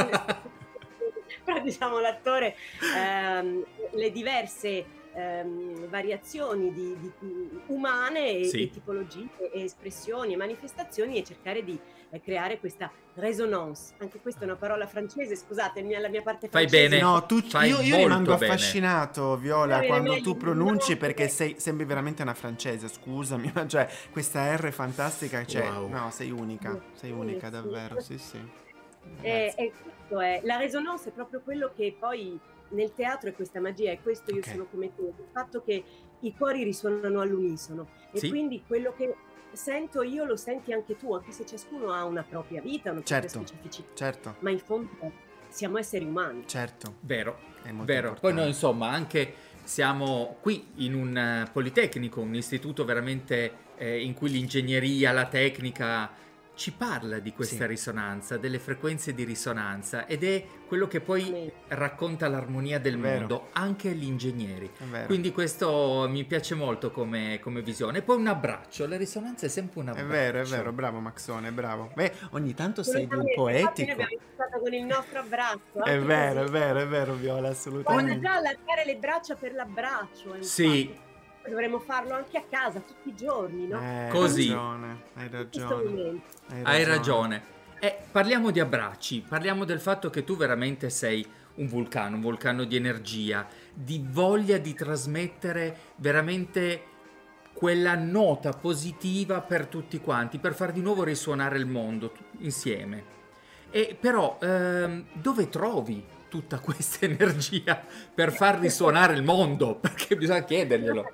però diciamo l'attore le diverse variazioni di umane e tipologie e espressioni e manifestazioni, e cercare di creare questa résonance. Anche questa è una parola francese, scusate, la mia parte francese. Fai bene. No, io rimango bene. affascinato, Viola, quando tu pronunci, perché sembri veramente una francese, scusami, ma cioè questa R fantastica, cioè, no, sei unica davvero, sì. E questo è, la résonance è proprio quello che poi nel teatro è questa magia, è questo io sono come te, il fatto che i cuori risuonano all'unisono, e quindi quello che sento io lo senti anche tu, anche se ciascuno ha una propria vita, una propria specificità, ma in fondo siamo esseri umani. Certo. Vero, È molto vero. importante. Poi noi insomma anche siamo qui in un politecnico, un istituto veramente in cui l'ingegneria, la tecnica ci parla di questa risonanza, delle frequenze di risonanza, ed è quello che poi racconta l'armonia del Vero. mondo, anche gli ingegneri. È vero. Quindi questo mi piace molto come visione. E poi un abbraccio, la risonanza è sempre un È abbraccio. vero, bravo Maxone, bravo. Beh, ogni tanto sei di un Assolutamente. Infatti noi poetico. abbiamo iniziato con il nostro abbraccio. È anche vero, così. è vero, Viola, Guarda assolutamente. già allargare le braccia per l'abbraccio. Sì. infatti. Dovremmo farlo anche a casa tutti i giorni, no? Così. Hai In questo ragione. momento. Hai ragione. Parliamo di abbracci, parliamo del fatto che tu veramente sei un vulcano di energia, di voglia di trasmettere veramente quella nota positiva per tutti quanti, per far di nuovo risuonare il mondo insieme. E però dove trovi tutta questa energia per far risuonare il mondo? Perché bisogna chiederglielo.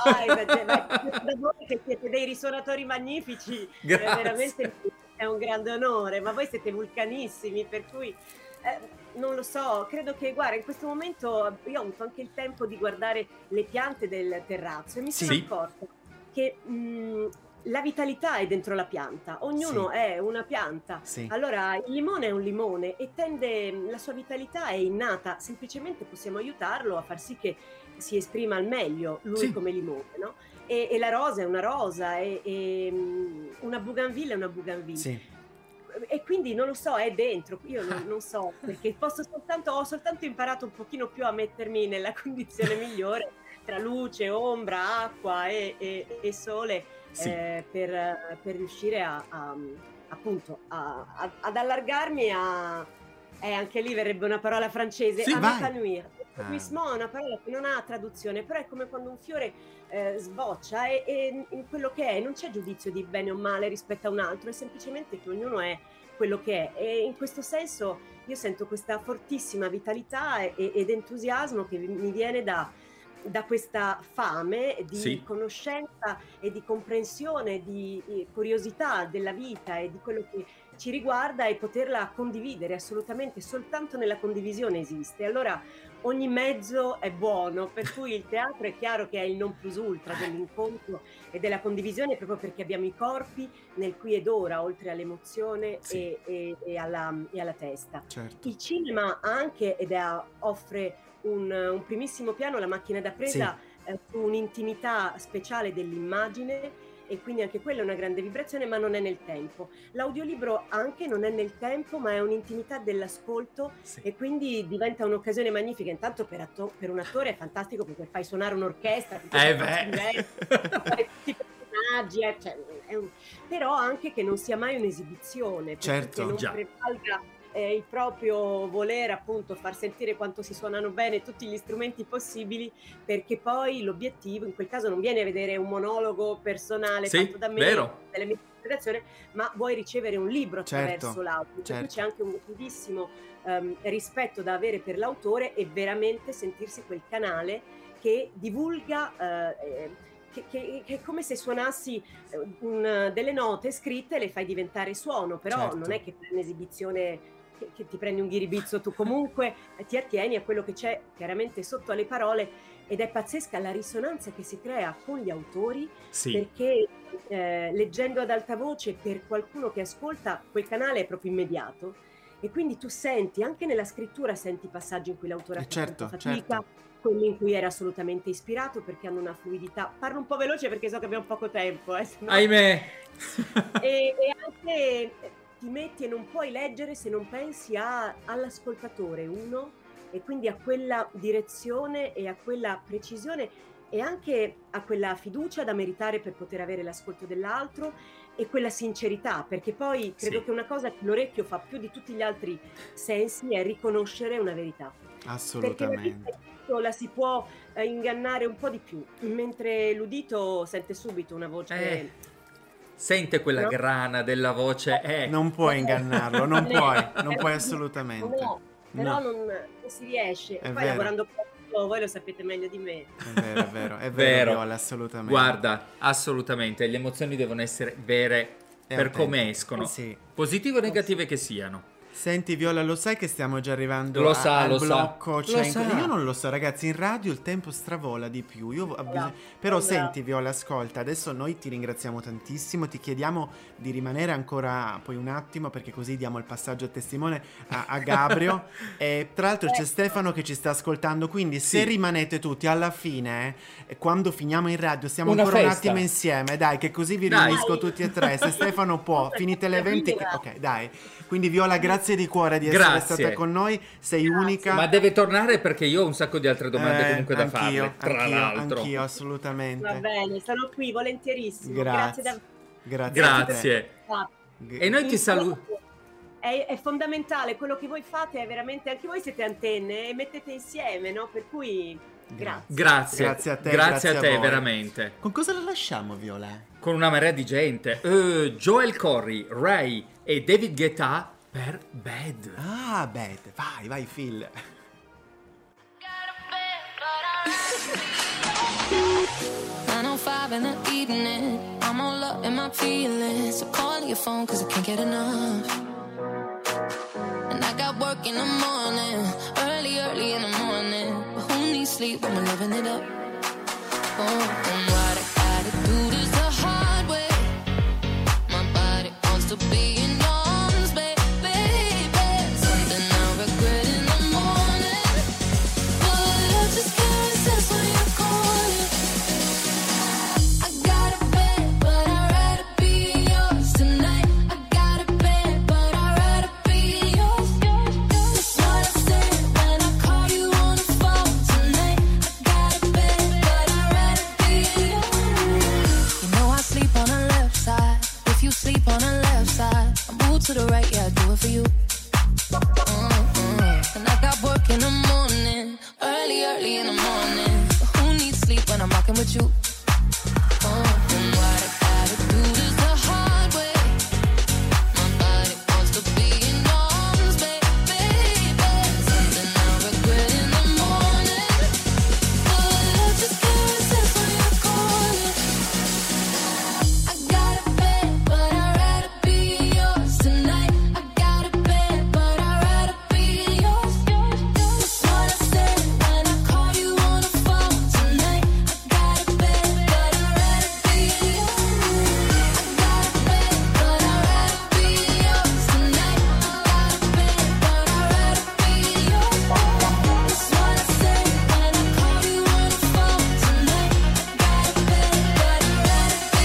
Da voi che siete dei risuonatori magnifici, Grazie. veramente è un grande onore, ma voi siete vulcanissimi, per cui non lo so, credo che, guarda, in questo momento io ho avuto anche il tempo di guardare le piante del terrazzo e mi sono Sì. accorta che la vitalità è dentro la pianta, ognuno Sì. è una pianta. Sì. Allora il limone è un limone e la sua vitalità è innata, semplicemente possiamo aiutarlo a far sì che si esprima al meglio lui Sì. come limone, no? E la rosa è una rosa, e una bougainville è una bougainville. Sì. E quindi non lo so, è dentro, io non so, perché ho soltanto imparato un pochino più a mettermi nella condizione migliore tra luce, ombra, acqua e sole, Sì. per riuscire appunto ad allargarmi anche lì verrebbe una parola francese, Sì, a vai. m'épanouir. L'épanouissement è una parola che non ha traduzione, però è come quando un fiore sboccia e in quello che è non c'è giudizio di bene o male rispetto a un altro, è semplicemente che ognuno è quello che è, e in questo senso io sento questa fortissima vitalità ed entusiasmo che mi viene da questa fame di Sì. conoscenza e di comprensione, di curiosità della vita e di quello che ci riguarda, e poterla condividere. Assolutamente, soltanto nella condivisione esiste. Allora ogni mezzo è buono, per cui il teatro è chiaro che è il non plus ultra dell'incontro e della condivisione, proprio perché abbiamo i corpi nel qui ed ora, oltre all'emozione Sì. e alla testa. Certo. Il cinema anche offre un primissimo piano, la macchina da presa, su un'intimità speciale dell'immagine, e quindi anche quella è una grande vibrazione, ma non è nel tempo. L'audiolibro anche non è nel tempo, ma è un'intimità dell'ascolto, Sì. e quindi diventa un'occasione magnifica. Intanto per un attore è fantastico, perché fai suonare un'orchestra, tutti i personaggi, tutti i personaggi, però anche che non sia mai un'esibizione, Certo, che non già. prevalga il proprio voler appunto far sentire quanto si suonano bene tutti gli strumenti possibili, perché poi l'obiettivo in quel caso non viene a vedere un monologo personale Sì, fatto da me, vero. della mia interpretazione, ma vuoi ricevere un libro attraverso Certo, l'audio, per cui certo. c'è anche un grandissimo rispetto da avere per l'autore, e veramente sentirsi quel canale che divulga, che è come se suonassi delle note scritte e le fai diventare suono, però Certo. non è che per un'esibizione che ti prendi un ghiribizzo, tu comunque ti attieni a quello che c'è chiaramente sotto alle parole, ed è pazzesca la risonanza che si crea con gli autori, Sì. perché leggendo ad alta voce per qualcuno che ascolta, quel canale è proprio immediato, e quindi tu senti, anche nella scrittura senti passaggi in cui l'autore ha fatto certo, un po' fatica, certo. quelli in cui era assolutamente ispirato, perché hanno una fluidità. Parlo un po' veloce perché so che abbiamo poco tempo, sennò... Ahimè. e anche ti metti e non puoi leggere se non pensi all'ascoltatore, uno, e quindi a quella direzione e a quella precisione, e anche a quella fiducia da meritare per poter avere l'ascolto dell'altro, e quella sincerità, perché poi credo Sì. che una cosa che l'orecchio fa più di tutti gli altri sensi è riconoscere una verità, perché la Assolutamente. vista la si può ingannare un po' di più, mentre l'udito sente subito una voce. Sente quella No? grana della voce. Non puoi ingannarlo, non puoi assolutamente. No, però No. non si riesce. È Poi vero. lavorando con voi lo sapete meglio di me. È vero, Vero. Viola, assolutamente. Guarda, assolutamente, le emozioni devono essere vere È per come autentico. escono, Sì. positive o negative che siano. Senti Viola, lo sai che stiamo già arrivando Lo sa, al lo sa. blocco Lo 100? sa. Io non lo so, ragazzi, in radio il tempo stravola di più. Io ho bisogno- Però senti Viola, ascolta, adesso noi ti ringraziamo tantissimo, ti chiediamo di rimanere ancora poi un attimo perché così diamo il passaggio a testimone a Gabrio. E tra l'altro c'è Stefano che ci sta ascoltando, quindi se rimanete tutti alla fine, quando finiamo in radio, stiamo Una ancora un festa. attimo insieme, dai, che così vi Dai. riunisco tutti e tre. Se Stefano può, finite le 20. Ok, dai. Quindi Viola, grazie di cuore di essere Grazie. stata con noi, sei unica. Ma deve tornare perché io ho un sacco di altre domande comunque da farle, tra l'altro. Anch'io, assolutamente. Va bene, sono qui volentierissimo. Grazie. Grazie Grazie. a te. Grazie. G- E noi ti salutiamo. È fondamentale, quello che voi fate è veramente, anche voi siete antenne e mettete insieme, no? Per cui grazie. Grazie. Grazie a te, Grazie a te, voi. veramente. Con cosa la lasciamo, Viola? Con una marea di gente. Joel Corry, Ray e David Guetta per Bad. Ah, beh, vai, Phil. 9:05 in the evening, I'm all up in my feelings. So call your phone 'cause I can't get enough. And I got work in the morning, early in the morning. But who needs sleep when we're living it up? Oh, and what I gotta do this the hard way. My body wants to be in arms, baby. Something I regret in the morning. But I just can't resist when you're calling. I got a bed, but I'd rather be yours tonight. I got a bed, but I'd rather be yours. That's what I said when I call you on the phone tonight. I got a bed, but I'd rather be yours. You know I sleep on the left side. If you sleep on the left side, I move to the right, yeah, I do it for you. And I got work in the morning, early in the morning. But who needs sleep when I'm rocking with you? And what I gotta do this the hard way. My body wants to be in arms, baby. Something I regret in the morning. But I just can't resist when you're calling. I got a bed, but I'd rather be yours tonight. I got a bed, but I'd rather be yours. That's what I said when I call you on the phone tonight. I got a bed, but I'd rather be yours. I got a bed, but I'd rather be yours tonight. I got a bed, but I'd rather be yours. That's what I said when I call you on the phone tonight. I got a bed, but I'd rather be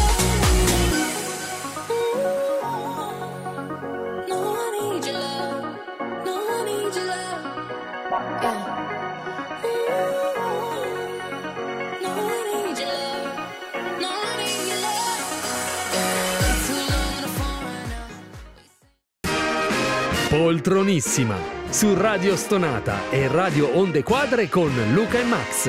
yours. No, I need your love. No, I need your love. Yeah. No, I need your love. No, I need your love. Yeah. Too long on the phone right now. Poltronissima su Radio Stonata e Radio Onde Quadre con Luca e Max.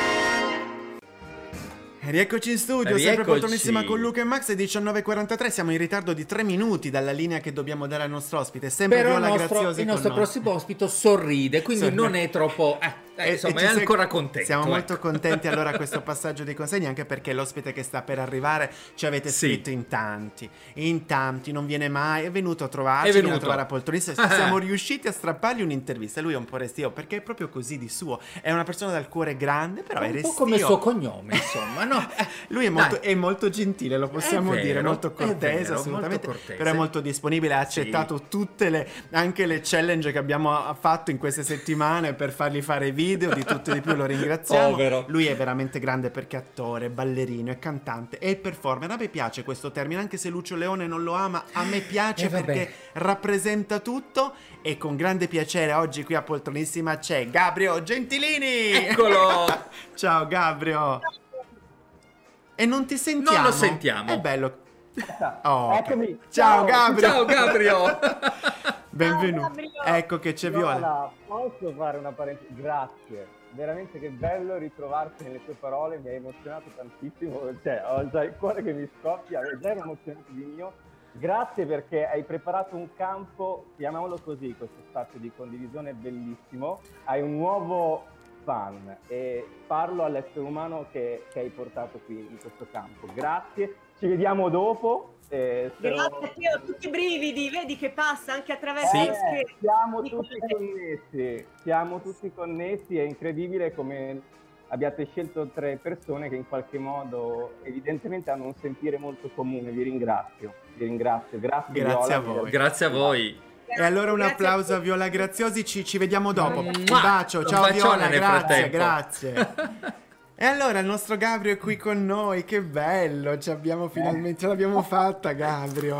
E rieccoci in studio, sempre Rieccoci. Poltronissima con Luca e Max, è 19:43, siamo in ritardo di 3 minuti dalla linea che dobbiamo dare al nostro ospite, sempre Però Viola Graziosi il con nostro noi. prossimo ospite sorride, quindi Sorride. non è troppo... insomma, ci è sei- ancora contento. Siamo ecco. molto contenti allora a questo passaggio di consegna, anche perché l'ospite che sta per arrivare ci avete Sì. scritto in tanti, non viene mai, è venuto a trovarci, È viene a venuto. trovare a Poltronissima, siamo riusciti a strappargli un'intervista, lui è un po' restio, perché è proprio così di suo, è una persona dal cuore grande, però è Un restio. po' come il suo cognome, insomma, no? Lui è molto gentile, lo possiamo È dire, vero, molto è cortese, vero, assolutamente, molto cortese. però è molto disponibile, ha accettato anche le challenge che abbiamo fatto in queste settimane per fargli fare video, di tutto e di più, lo ringraziamo. Povero. Lui è veramente grande perché è attore, ballerino, è cantante e performer. A me piace questo termine, anche se Lucio Leone non lo ama, a me piace vabbè. perché rappresenta tutto. E con grande piacere oggi qui a Poltronissima c'è Gabrio Gentilini. Eccolo! Ciao Gabrio. E non ti sentiamo? Non lo sentiamo. È bello. Oh, Eccomi. Ciao Gabrio. Ciao Gabrio! Benvenuto. Ciao, Gabrio. Ecco che c'è Viola. Posso fare una parentesi? Grazie. Veramente che bello ritrovarti nelle tue parole, mi hai emozionato tantissimo, cioè ho già il cuore che mi scoppia, già ero emozionato di mio. Grazie perché hai preparato un campo, chiamiamolo così, questo spazio di condivisione bellissimo. Hai un nuovo fan e parlo all'essere umano che hai portato qui in questo campo. Grazie. ci vediamo dopo. Grazie a te, ho tutti i brividi, vedi che passa anche attraverso Sì. lo schermo. Siamo tutti connessi, è incredibile come abbiate scelto 3 persone che in qualche modo evidentemente hanno un sentire molto comune. Vi ringrazio, grazie Grazie a Viola. voi. Grazie a voi. E allora un Grazie applauso a Viola Graziosi, ci vediamo dopo. Un bacio, Un ciao bacione Viola, nel grazie. E allora il nostro Gabrio è qui con noi, che bello, finalmente ce l'abbiamo fatta Gabrio,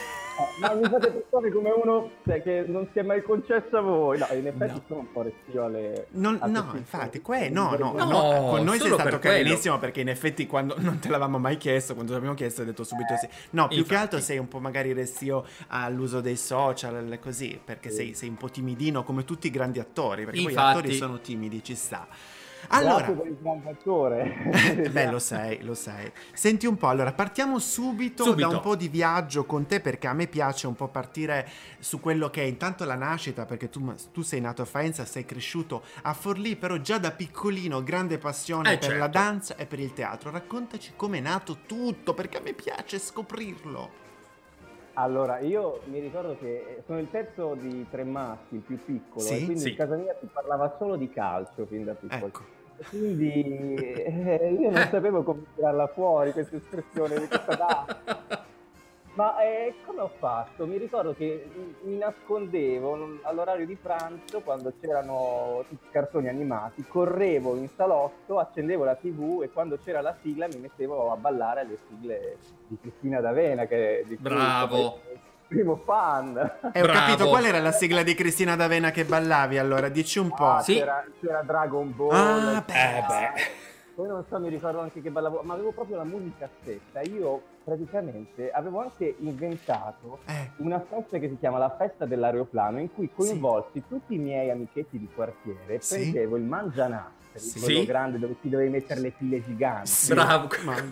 Ma mi fate pensare come uno che non si è mai concesso a voi. No, in effetti sono un po' restiole. No, infatti, con No, noi sei solo stato per quello. carinissimo, perché in effetti quando non te l'avevamo mai chiesto, quando te l'abbiamo chiesto hai detto subito sì. No, più che altro sei un po' magari restio all'uso dei social, così, perché sei un po' timidino come tutti i grandi attori, perché poi gli Infatti. attori sono timidi, ci sta. Allora, Grazie per il grande attore. beh, lo sei. Senti un po', allora partiamo subito da un po' di viaggio con te, perché a me piace un po' partire su quello che è intanto la nascita, perché tu sei nato a Faenza, sei cresciuto a Forlì, però già da piccolino grande passione per la danza e per il teatro. Raccontaci com'è nato tutto, perché a me piace scoprirlo. Allora, io mi ricordo che sono il terzo di 3 maschi, il più piccolo, Sì, e quindi sì. in casa mia si parlava solo di calcio fin da piccolo. Ecco. E quindi io non sapevo come tirarla fuori questa espressione di questa danza. Ma come ho fatto? Mi ricordo che mi nascondevo all'orario di pranzo, quando c'erano tutti i cartoni animati, correvo in salotto, accendevo la TV e quando c'era la sigla mi mettevo a ballare le sigle di Cristina D'Avena, che di cui Bravo. sono il primo fan. Ho Bravo. capito, qual era la sigla di Cristina D'Avena che ballavi allora? Dici un po'. Sì. C'era Dragon Ball. Ah, beh. Poi non so, mi ricordo anche che ballavo, ma avevo proprio la musica stessa. Io praticamente avevo anche inventato una festa che si chiama la festa dell'aeroplano, in cui coinvolsi tutti i miei amichetti di quartiere, prendevo il mangianastri, quello grande dove ti dovevi mettere le file giganti. Bravo.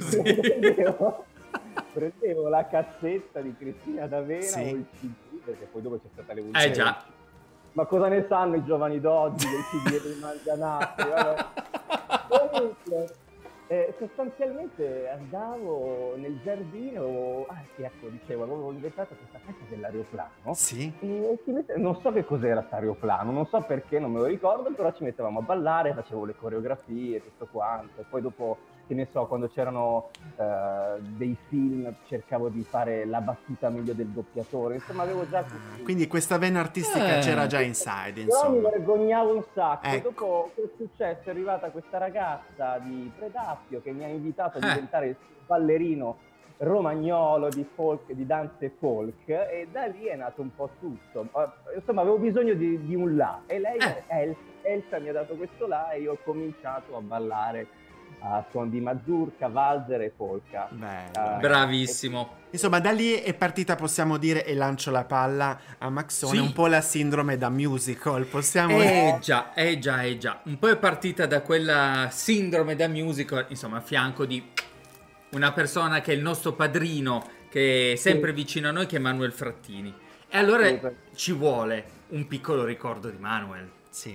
Prendevo la cassetta di Cristina D'Avena o il CD, perché poi dopo c'è stata l'evoluzione. Già. Ma cosa ne sanno i giovani d'oggi del CD e dei mangianastri? Vabbè. Comunque, sostanzialmente andavo nel giardino, ecco, dicevo, avevo inventato questa festa dell'aeroplano. Sì. E non so che cos'era questo aeroplano, non so perché, non me lo ricordo, però ci mettevamo a ballare, facevo le coreografie, tutto quanto. E poi dopo, che ne so, quando c'erano dei film, cercavo di fare la battuta meglio del doppiatore. Insomma, avevo già... Quindi questa vena artistica c'era già inside, Però mi insomma. vergognavo un sacco. Ecco. Dopo che è successo è arrivata questa ragazza di Predappio che mi ha invitato a diventare il ballerino romagnolo di folk, di danze folk, e da lì è nato un po' tutto. Insomma, avevo bisogno di un là, e lei, Elsa, mi ha dato questo là, e io ho cominciato a ballare a suon di mazurka, valzer e polka. Bravissimo. Insomma, da lì è partita, possiamo dire, e lancio la palla a Maxone, un po' la sindrome da musical, possiamo già. Un po' è partita da quella sindrome da musical, insomma, a fianco di una persona che è il nostro padrino, che è sempre vicino a noi, che è Manuel Frattini. E allora ci vuole un piccolo ricordo di Manuel. Sì.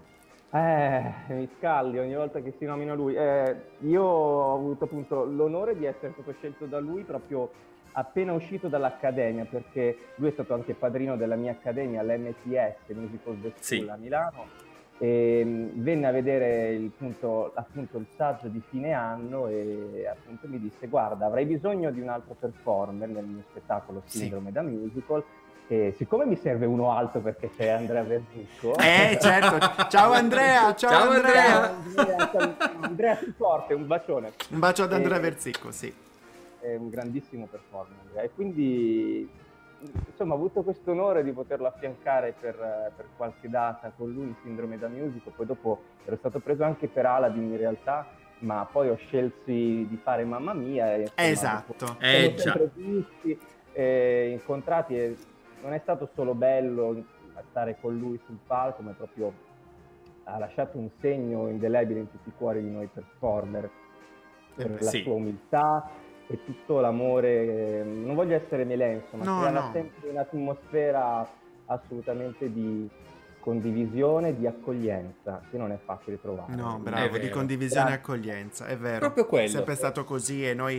Mi scaldi ogni volta che si nomina lui. Io ho avuto appunto l'onore di essere stato scelto da lui proprio appena uscito dall'accademia, perché lui è stato anche padrino della mia accademia, l'MTS, Musical The School a Milano, e venne a vedere appunto il saggio di fine anno e appunto mi disse: guarda, avrei bisogno di un altro performer nel mio spettacolo Sindrome da Musical. E siccome mi serve uno alto perché c'è Andrea Verzicco, certo. Ciao Andrea, ciao Andrea. Andrea più forte, un bacione. Un bacio ad Andrea Verzicco, sì. È un grandissimo performer, Andrea. E quindi insomma ho avuto questo onore di poterlo affiancare per qualche data con lui in Sindrome da Musical. Poi dopo ero stato preso anche per Aladdin in realtà, ma poi ho scelto di fare Mamma Mia. E, insomma, esatto. Siamo sempre visti, incontrati, e non è stato solo bello stare con lui sul palco, ma proprio ha lasciato un segno indelebile in tutti i cuori di noi performer, per la sua umiltà e tutto l'amore. Non voglio essere melenso, ma crea sempre un'atmosfera assolutamente di condivisione, di accoglienza, che non è facile trovare. No, bravo, di condivisione e accoglienza, è vero. Proprio quello. È sempre stato così, e noi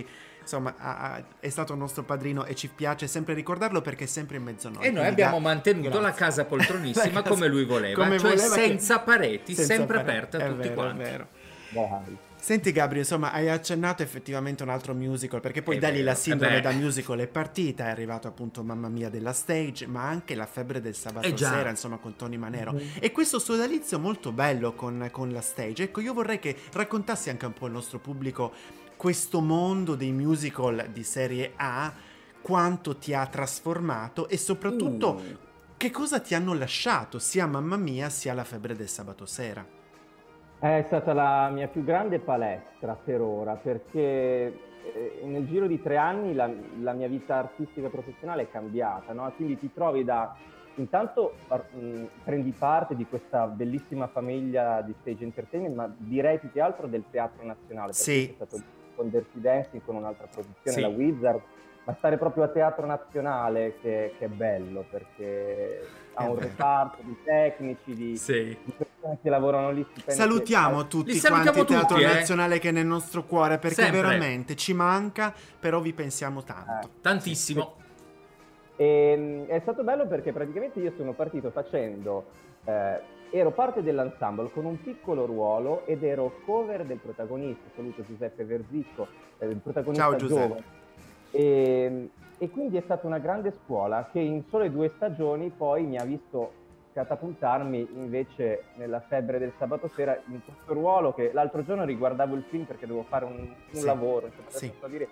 insomma è stato un nostro padrino e ci piace sempre ricordarlo perché è sempre in mezzo a noi. E noi abbiamo mantenuto la casa poltronissima come lui voleva, cioè voleva senza pareti, sempre aperta a tutti quanti. È vero. Senti Gabri, insomma, hai accennato effettivamente un altro musical, perché poi da lì la sindrome da musical è partita, è arrivato appunto Mamma Mia della Stage, ma anche La febbre del sabato sera, insomma, con Tony Manero. E questo sodalizio molto bello con la Stage. Ecco, io vorrei che raccontassi anche un po' al nostro pubblico questo mondo dei musical di serie A, quanto ti ha trasformato e soprattutto che cosa ti hanno lasciato, sia Mamma Mia sia La febbre del sabato sera. È stata la mia più grande palestra per ora, perché nel giro di 3 anni la mia vita artistica e professionale è cambiata, no? Quindi ti trovi intanto prendi parte di questa bellissima famiglia di Stage Entertainment, ma direi più che altro del Teatro Nazionale, perché è stato con Dirty Dancing, con un'altra produzione, la Wizard, ma stare proprio a Teatro Nazionale che è bello, perché ha un reparto di tecnici, di persone che lavorano lì. Salutiamo tutti quanti il Teatro Nazionale che è nel nostro cuore, perché veramente ci manca, però vi pensiamo tanto. Tantissimo. E è stato bello perché praticamente io sono partito facendo... ero parte dell'ensemble con un piccolo ruolo ed ero cover del protagonista, saluto Giuseppe Verzicco, il protagonista. Ciao Giuseppe. E quindi è stata una grande scuola che in sole 2 stagioni poi mi ha visto catapultarmi invece nella febbre del sabato sera in questo ruolo che l'altro giorno riguardavo il film perché dovevo fare un lavoro, dire.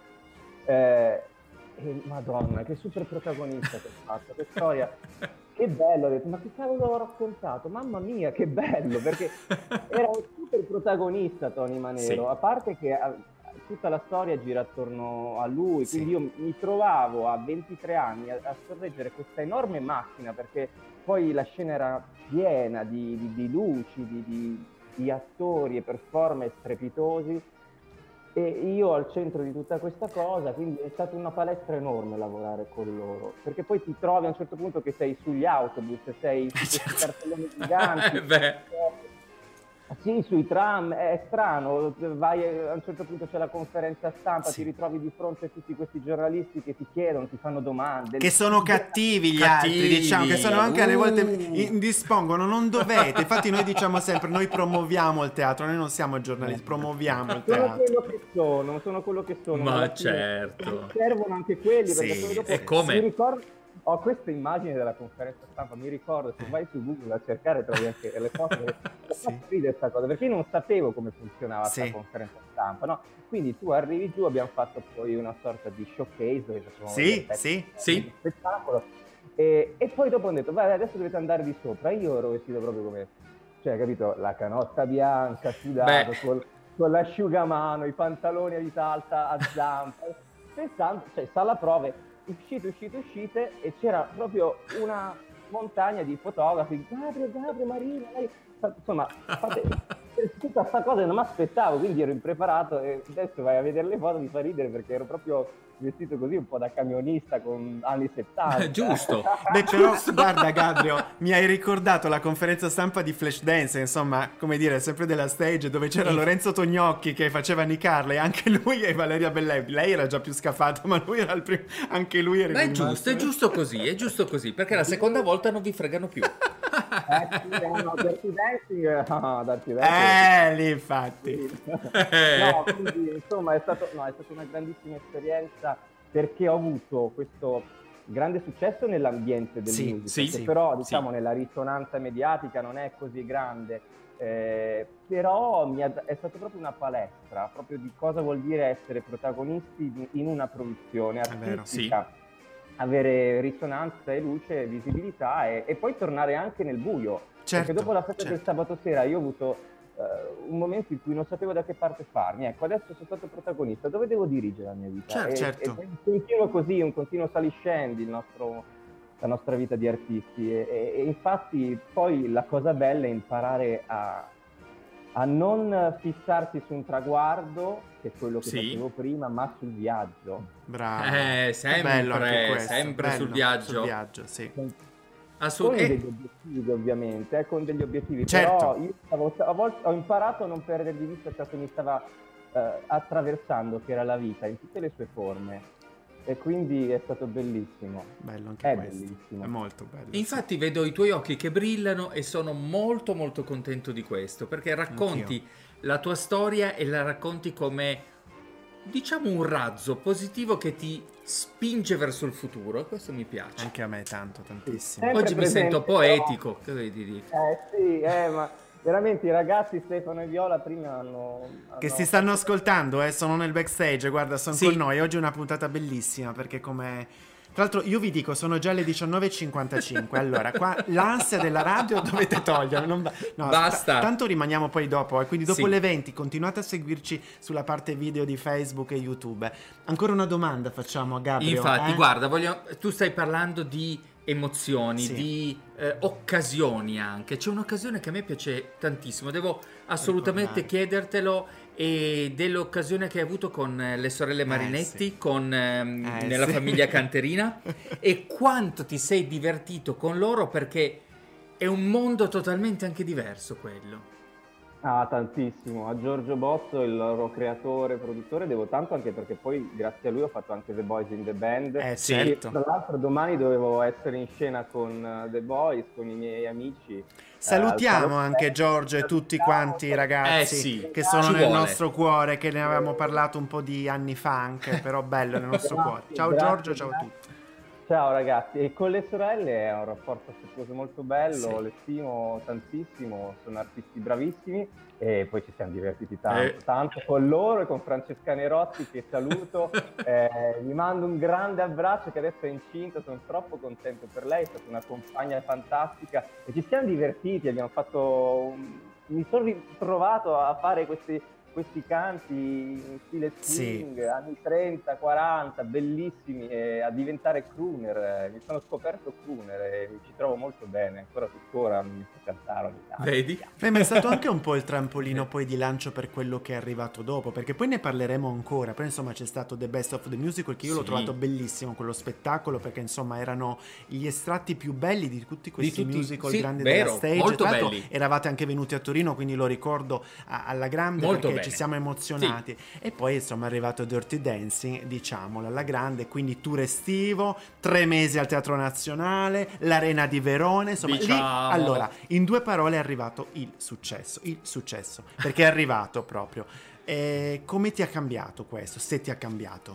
E Madonna, che super protagonista che ho fatto, che storia, che bello, ho detto, ma che cavolo ho raccontato, mamma mia che bello, perché era un super protagonista Tony Manero, a parte che tutta la storia gira attorno a lui, quindi io mi trovavo a 23 anni a sorreggere questa enorme macchina, perché poi la scena era piena di luci, di attori e performance strepitosi, e io al centro di tutta questa cosa, quindi è stata una palestra enorme lavorare con loro, perché poi ti trovi a un certo punto che sei sugli autobus, sei su questi cartelloni giganti, sì, sui tram, è strano, vai a un certo punto c'è la conferenza stampa, ti ritrovi di fronte a tutti questi giornalisti che ti chiedono, ti fanno domande. Che sono cattivi gli altri, diciamo, che sono anche alle volte indispongono, non dovete, infatti noi diciamo sempre, noi promuoviamo il teatro, noi non siamo giornalisti, promuoviamo il teatro. Sono quello che sono. Ma certo. Servono anche quelli, perché poi dopo e come? mi ricordo... Ho questa immagine della conferenza stampa, mi ricordo, se vai su Google a cercare trovi anche le foto, fa ridere questa cosa, perché io non sapevo come funzionava questa conferenza stampa, no? Quindi tu arrivi giù, abbiamo fatto poi una sorta di showcase dove facevamo spettacolo, e poi dopo hanno detto, vai, adesso dovete andare di sopra, io ero vestito proprio come, cioè, capito, la canotta bianca, sudato, con l'asciugamano, i pantaloni a vita alta a zampa, pensando, cioè, sala prove, uscite e c'era proprio una montagna di fotografi, Gabri, Marina, lei... insomma, tutta questa cosa non mi aspettavo, quindi ero impreparato e adesso vai a vedere le foto, mi fa ridere perché ero proprio vestito così un po' da camionista con anni 70. Giusto. Beh, però guarda Gabrio, mi hai ricordato la conferenza stampa di Flashdance, insomma, come dire, sempre della Stage, dove c'era Lorenzo Tognocchi che faceva Nick Harley, anche lui, e Valeria Bellevi. Lei era già più scafato, ma lui era il primo, anche lui era rimasto. È giusto così, perché la seconda volta non vi fregano più. Dirty Dancing. Lì infatti. No, quindi insomma è stata una grandissima esperienza, perché ho avuto questo grande successo nell'ambiente del music, che però diciamo nella risonanza mediatica non è così grande, però è stata proprio una palestra proprio di cosa vuol dire essere protagonisti in una produzione artistica. Avere risonanza e luce, visibilità e poi tornare anche nel buio, perché dopo la festa del sabato sera io ho avuto un momento in cui non sapevo da che parte farmi, ecco, adesso sono stato protagonista, dove devo dirigere la mia vita? E continuo così, un continuo saliscendi la nostra vita di artisti e infatti poi la cosa bella è imparare a non fissarsi su un traguardo, che è quello che facevo prima, ma sul viaggio. Bravo. sempre sul viaggio. Con degli obiettivi, ovviamente, con degli obiettivi. Però io ho imparato a non perdere di vista ciò che mi stava attraversando, che era la vita in tutte le sue forme. E quindi è stato bellissimo. Bello anche È questo. bellissimo. È molto bello. Infatti vedo i tuoi occhi che brillano e sono molto molto contento di questo, perché racconti Anch'io. la tua storia e la racconti come, diciamo, un razzo positivo che ti spinge verso il futuro, e questo mi piace. Anche a me tanto, tantissimo. Sempre Oggi mi presente, sento poetico, che vuoi dire? Sì, ma veramente i ragazzi Stefano e Viola prima hanno Che si stanno ascoltando, sono nel backstage, guarda, sono Sì. con noi. Oggi è una puntata bellissima, perché come... Tra l'altro io vi dico, sono già le 19:55, allora qua l'ansia della radio dovete togliere, no, Basta. Tanto rimaniamo poi dopo, quindi dopo Sì. le 20 continuate a seguirci sulla parte video di Facebook e YouTube. Ancora una domanda facciamo a Gabriele. Infatti, guarda, tu stai parlando di emozioni, Sì. di occasioni anche. C'è un'occasione che a me piace tantissimo, devo assolutamente Ricordare. chiedertelo, e dell'occasione che hai avuto con le sorelle Marinetti, sì. con nella sì. famiglia Canterina, e quanto ti sei divertito con loro, perché è un mondo totalmente anche diverso quello. Ah, tantissimo. A Giorgio Bozzo, il loro creatore, produttore, devo tanto, anche perché poi grazie a lui ho fatto anche The Boys in the Band. Sì. E tra l'altro domani dovevo essere in scena con The Boys, con i miei amici. Salutiamo anche Giorgio e tutti quanti i ragazzi sì, che sono ci nel vuole. nostro cuore, che ne avevamo parlato un po' di anni fa anche, però bello nel nostro cuore. Ciao Grazie, Giorgio, ciao a grazie. tutti. Ciao ragazzi, e con le sorelle è un rapporto affettuoso molto bello, Sì. le stimo tantissimo, sono artisti bravissimi e poi ci siamo divertiti tanto con loro e con Francesca Nerotti, che saluto, gli mando un grande abbraccio, che adesso è incinta, sono troppo contento per lei, è stata una compagna fantastica e ci siamo divertiti, abbiamo fatto, mi sono ritrovato a fare questi canti in stile swing, anni 30, 40, bellissimi, e a diventare crooner. Mi sono scoperto crooner e mi ci trovo molto bene, ancora tuttora mi so cantare ogni tanto. Vedi? Ma è stato anche un po' il trampolino poi di lancio per quello che è arrivato dopo, perché poi ne parleremo ancora. Poi insomma c'è stato The Best of the Musical, che io l'ho Sì. trovato bellissimo quello spettacolo, perché insomma erano gli estratti più belli di tutti questi musical sì, grandi vero, della stage. molto Tra l'altro belli. eravate anche venuti a Torino, quindi lo ricordo alla grande, Molto perché bene. ci siamo emozionati. E poi insomma è arrivato Dirty Dancing, diciamolo, alla grande, quindi tour estivo, 3 mesi al Teatro Nazionale, l'Arena di Verona, insomma lì, Diciamo. allora, in 2 parole è arrivato il successo, perché è arrivato proprio. Come ti ha cambiato questo, se ti ha cambiato?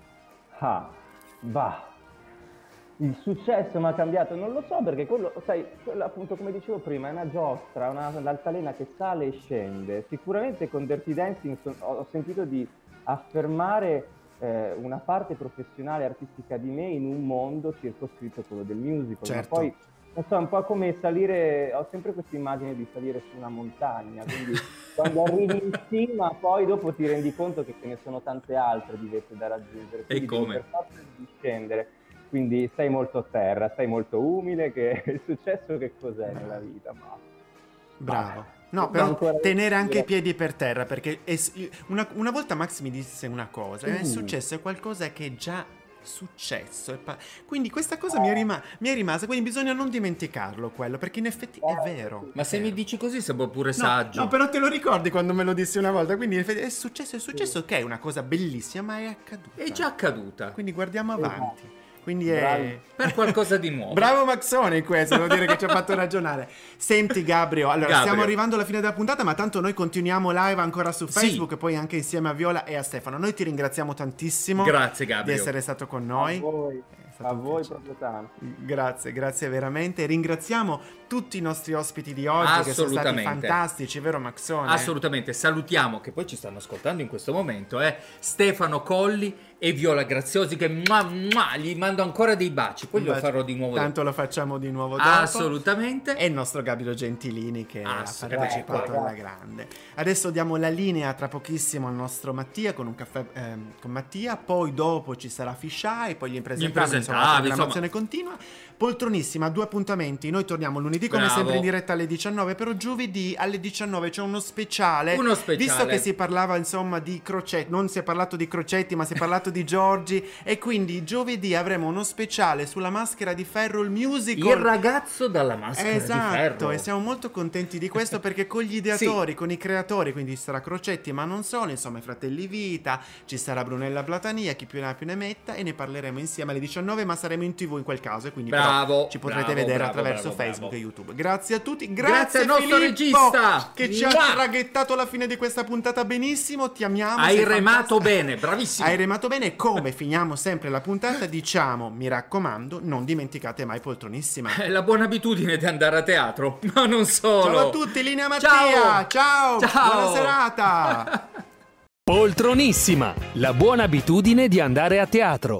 Il successo mi ha cambiato, non lo so, perché quello, sai, quello appunto, come dicevo prima, è una giostra, un'altalena che sale e scende. Sicuramente con Dirty Dancing ho sentito di affermare una parte professionale artistica di me in un mondo circoscritto, quello del musical. Certo. Ma poi, non so, è un po' come salire, ho sempre questa immagine di salire su una montagna, quindi quando arrivi in cima poi dopo ti rendi conto che ce ne sono tante altre diverse da raggiungere. E Quindi come? per forza di scendere. Quindi stai molto a terra, stai molto umile, che il successo che cos'è nella vita? Bravo. No, però tenere anche i piedi per terra, perché una volta Max mi disse una cosa, il successo è qualcosa che è già successo, quindi questa cosa mi è rimasta, quindi bisogna non dimenticarlo quello, perché in effetti è vero. Ma se mi dici così sembra pure No, saggio. no, però te lo ricordi quando me lo dissi una volta, quindi in effetti è successo, che è una cosa bellissima, ma è accaduta. È già accaduta. Quindi guardiamo avanti. Quindi Bravi. Per qualcosa di nuovo. Bravo Maxone in questo, devo dire che ci ha fatto ragionare. Senti Gabrio, allora stiamo arrivando alla fine della puntata, ma tanto noi continuiamo live ancora su Facebook, e poi anche insieme a Viola e a Stefano. Noi ti ringraziamo tantissimo. Grazie Gabrio Di essere stato con noi. A voi proprio tanto. Grazie veramente. Ringraziamo tutti i nostri ospiti di oggi, che sono stati fantastici, vero Maxone? Assolutamente. Salutiamo, che poi ci stanno ascoltando in questo momento, Stefano Colli e Viola Graziosi, che gli mando ancora dei baci, poi lo farò di nuovo. Tanto lo facciamo di nuovo dopo. Assolutamente. E il nostro Gabrio Gentilini, che ha partecipato alla grande. Adesso diamo la linea tra pochissimo al nostro Mattia con un caffè con Mattia, poi dopo ci sarà Fishai, poi gli impresentabili, insomma la programmazione continua. Poltronissima, 2 appuntamenti. Noi torniamo lunedì come Bravo. sempre in diretta alle 19, però giovedì alle 19 c'è uno speciale. Visto che si parlava insomma di Crocetti, non si è parlato di Crocetti ma si è parlato di Giorgi, e quindi giovedì avremo uno speciale sulla Maschera di Ferro, il musical. Il ragazzo dalla maschera di ferro. Esatto, e siamo molto contenti di questo perché con gli ideatori, con i creatori, quindi ci sarà Crocetti ma non solo, insomma i fratelli Vita, ci sarà Brunella Platania, chi più ne ha più ne metta, e ne parleremo insieme alle 19, ma saremo in TV in quel caso, e quindi però ci potrete vedere attraverso Facebook e YouTube. Grazie a tutti, grazie al nostro Filippo, regista che ci ha traghettato alla fine di questa puntata benissimo, ti amiamo. Hai remato bene, bravissimo. Hai remato bene, come finiamo sempre la puntata diciamo, mi raccomando, non dimenticate mai Poltronissima. È la buona abitudine di andare a teatro, ma non solo. Ciao a tutti, linea Mattia, ciao. Buona serata. Poltronissima, la buona abitudine di andare a teatro.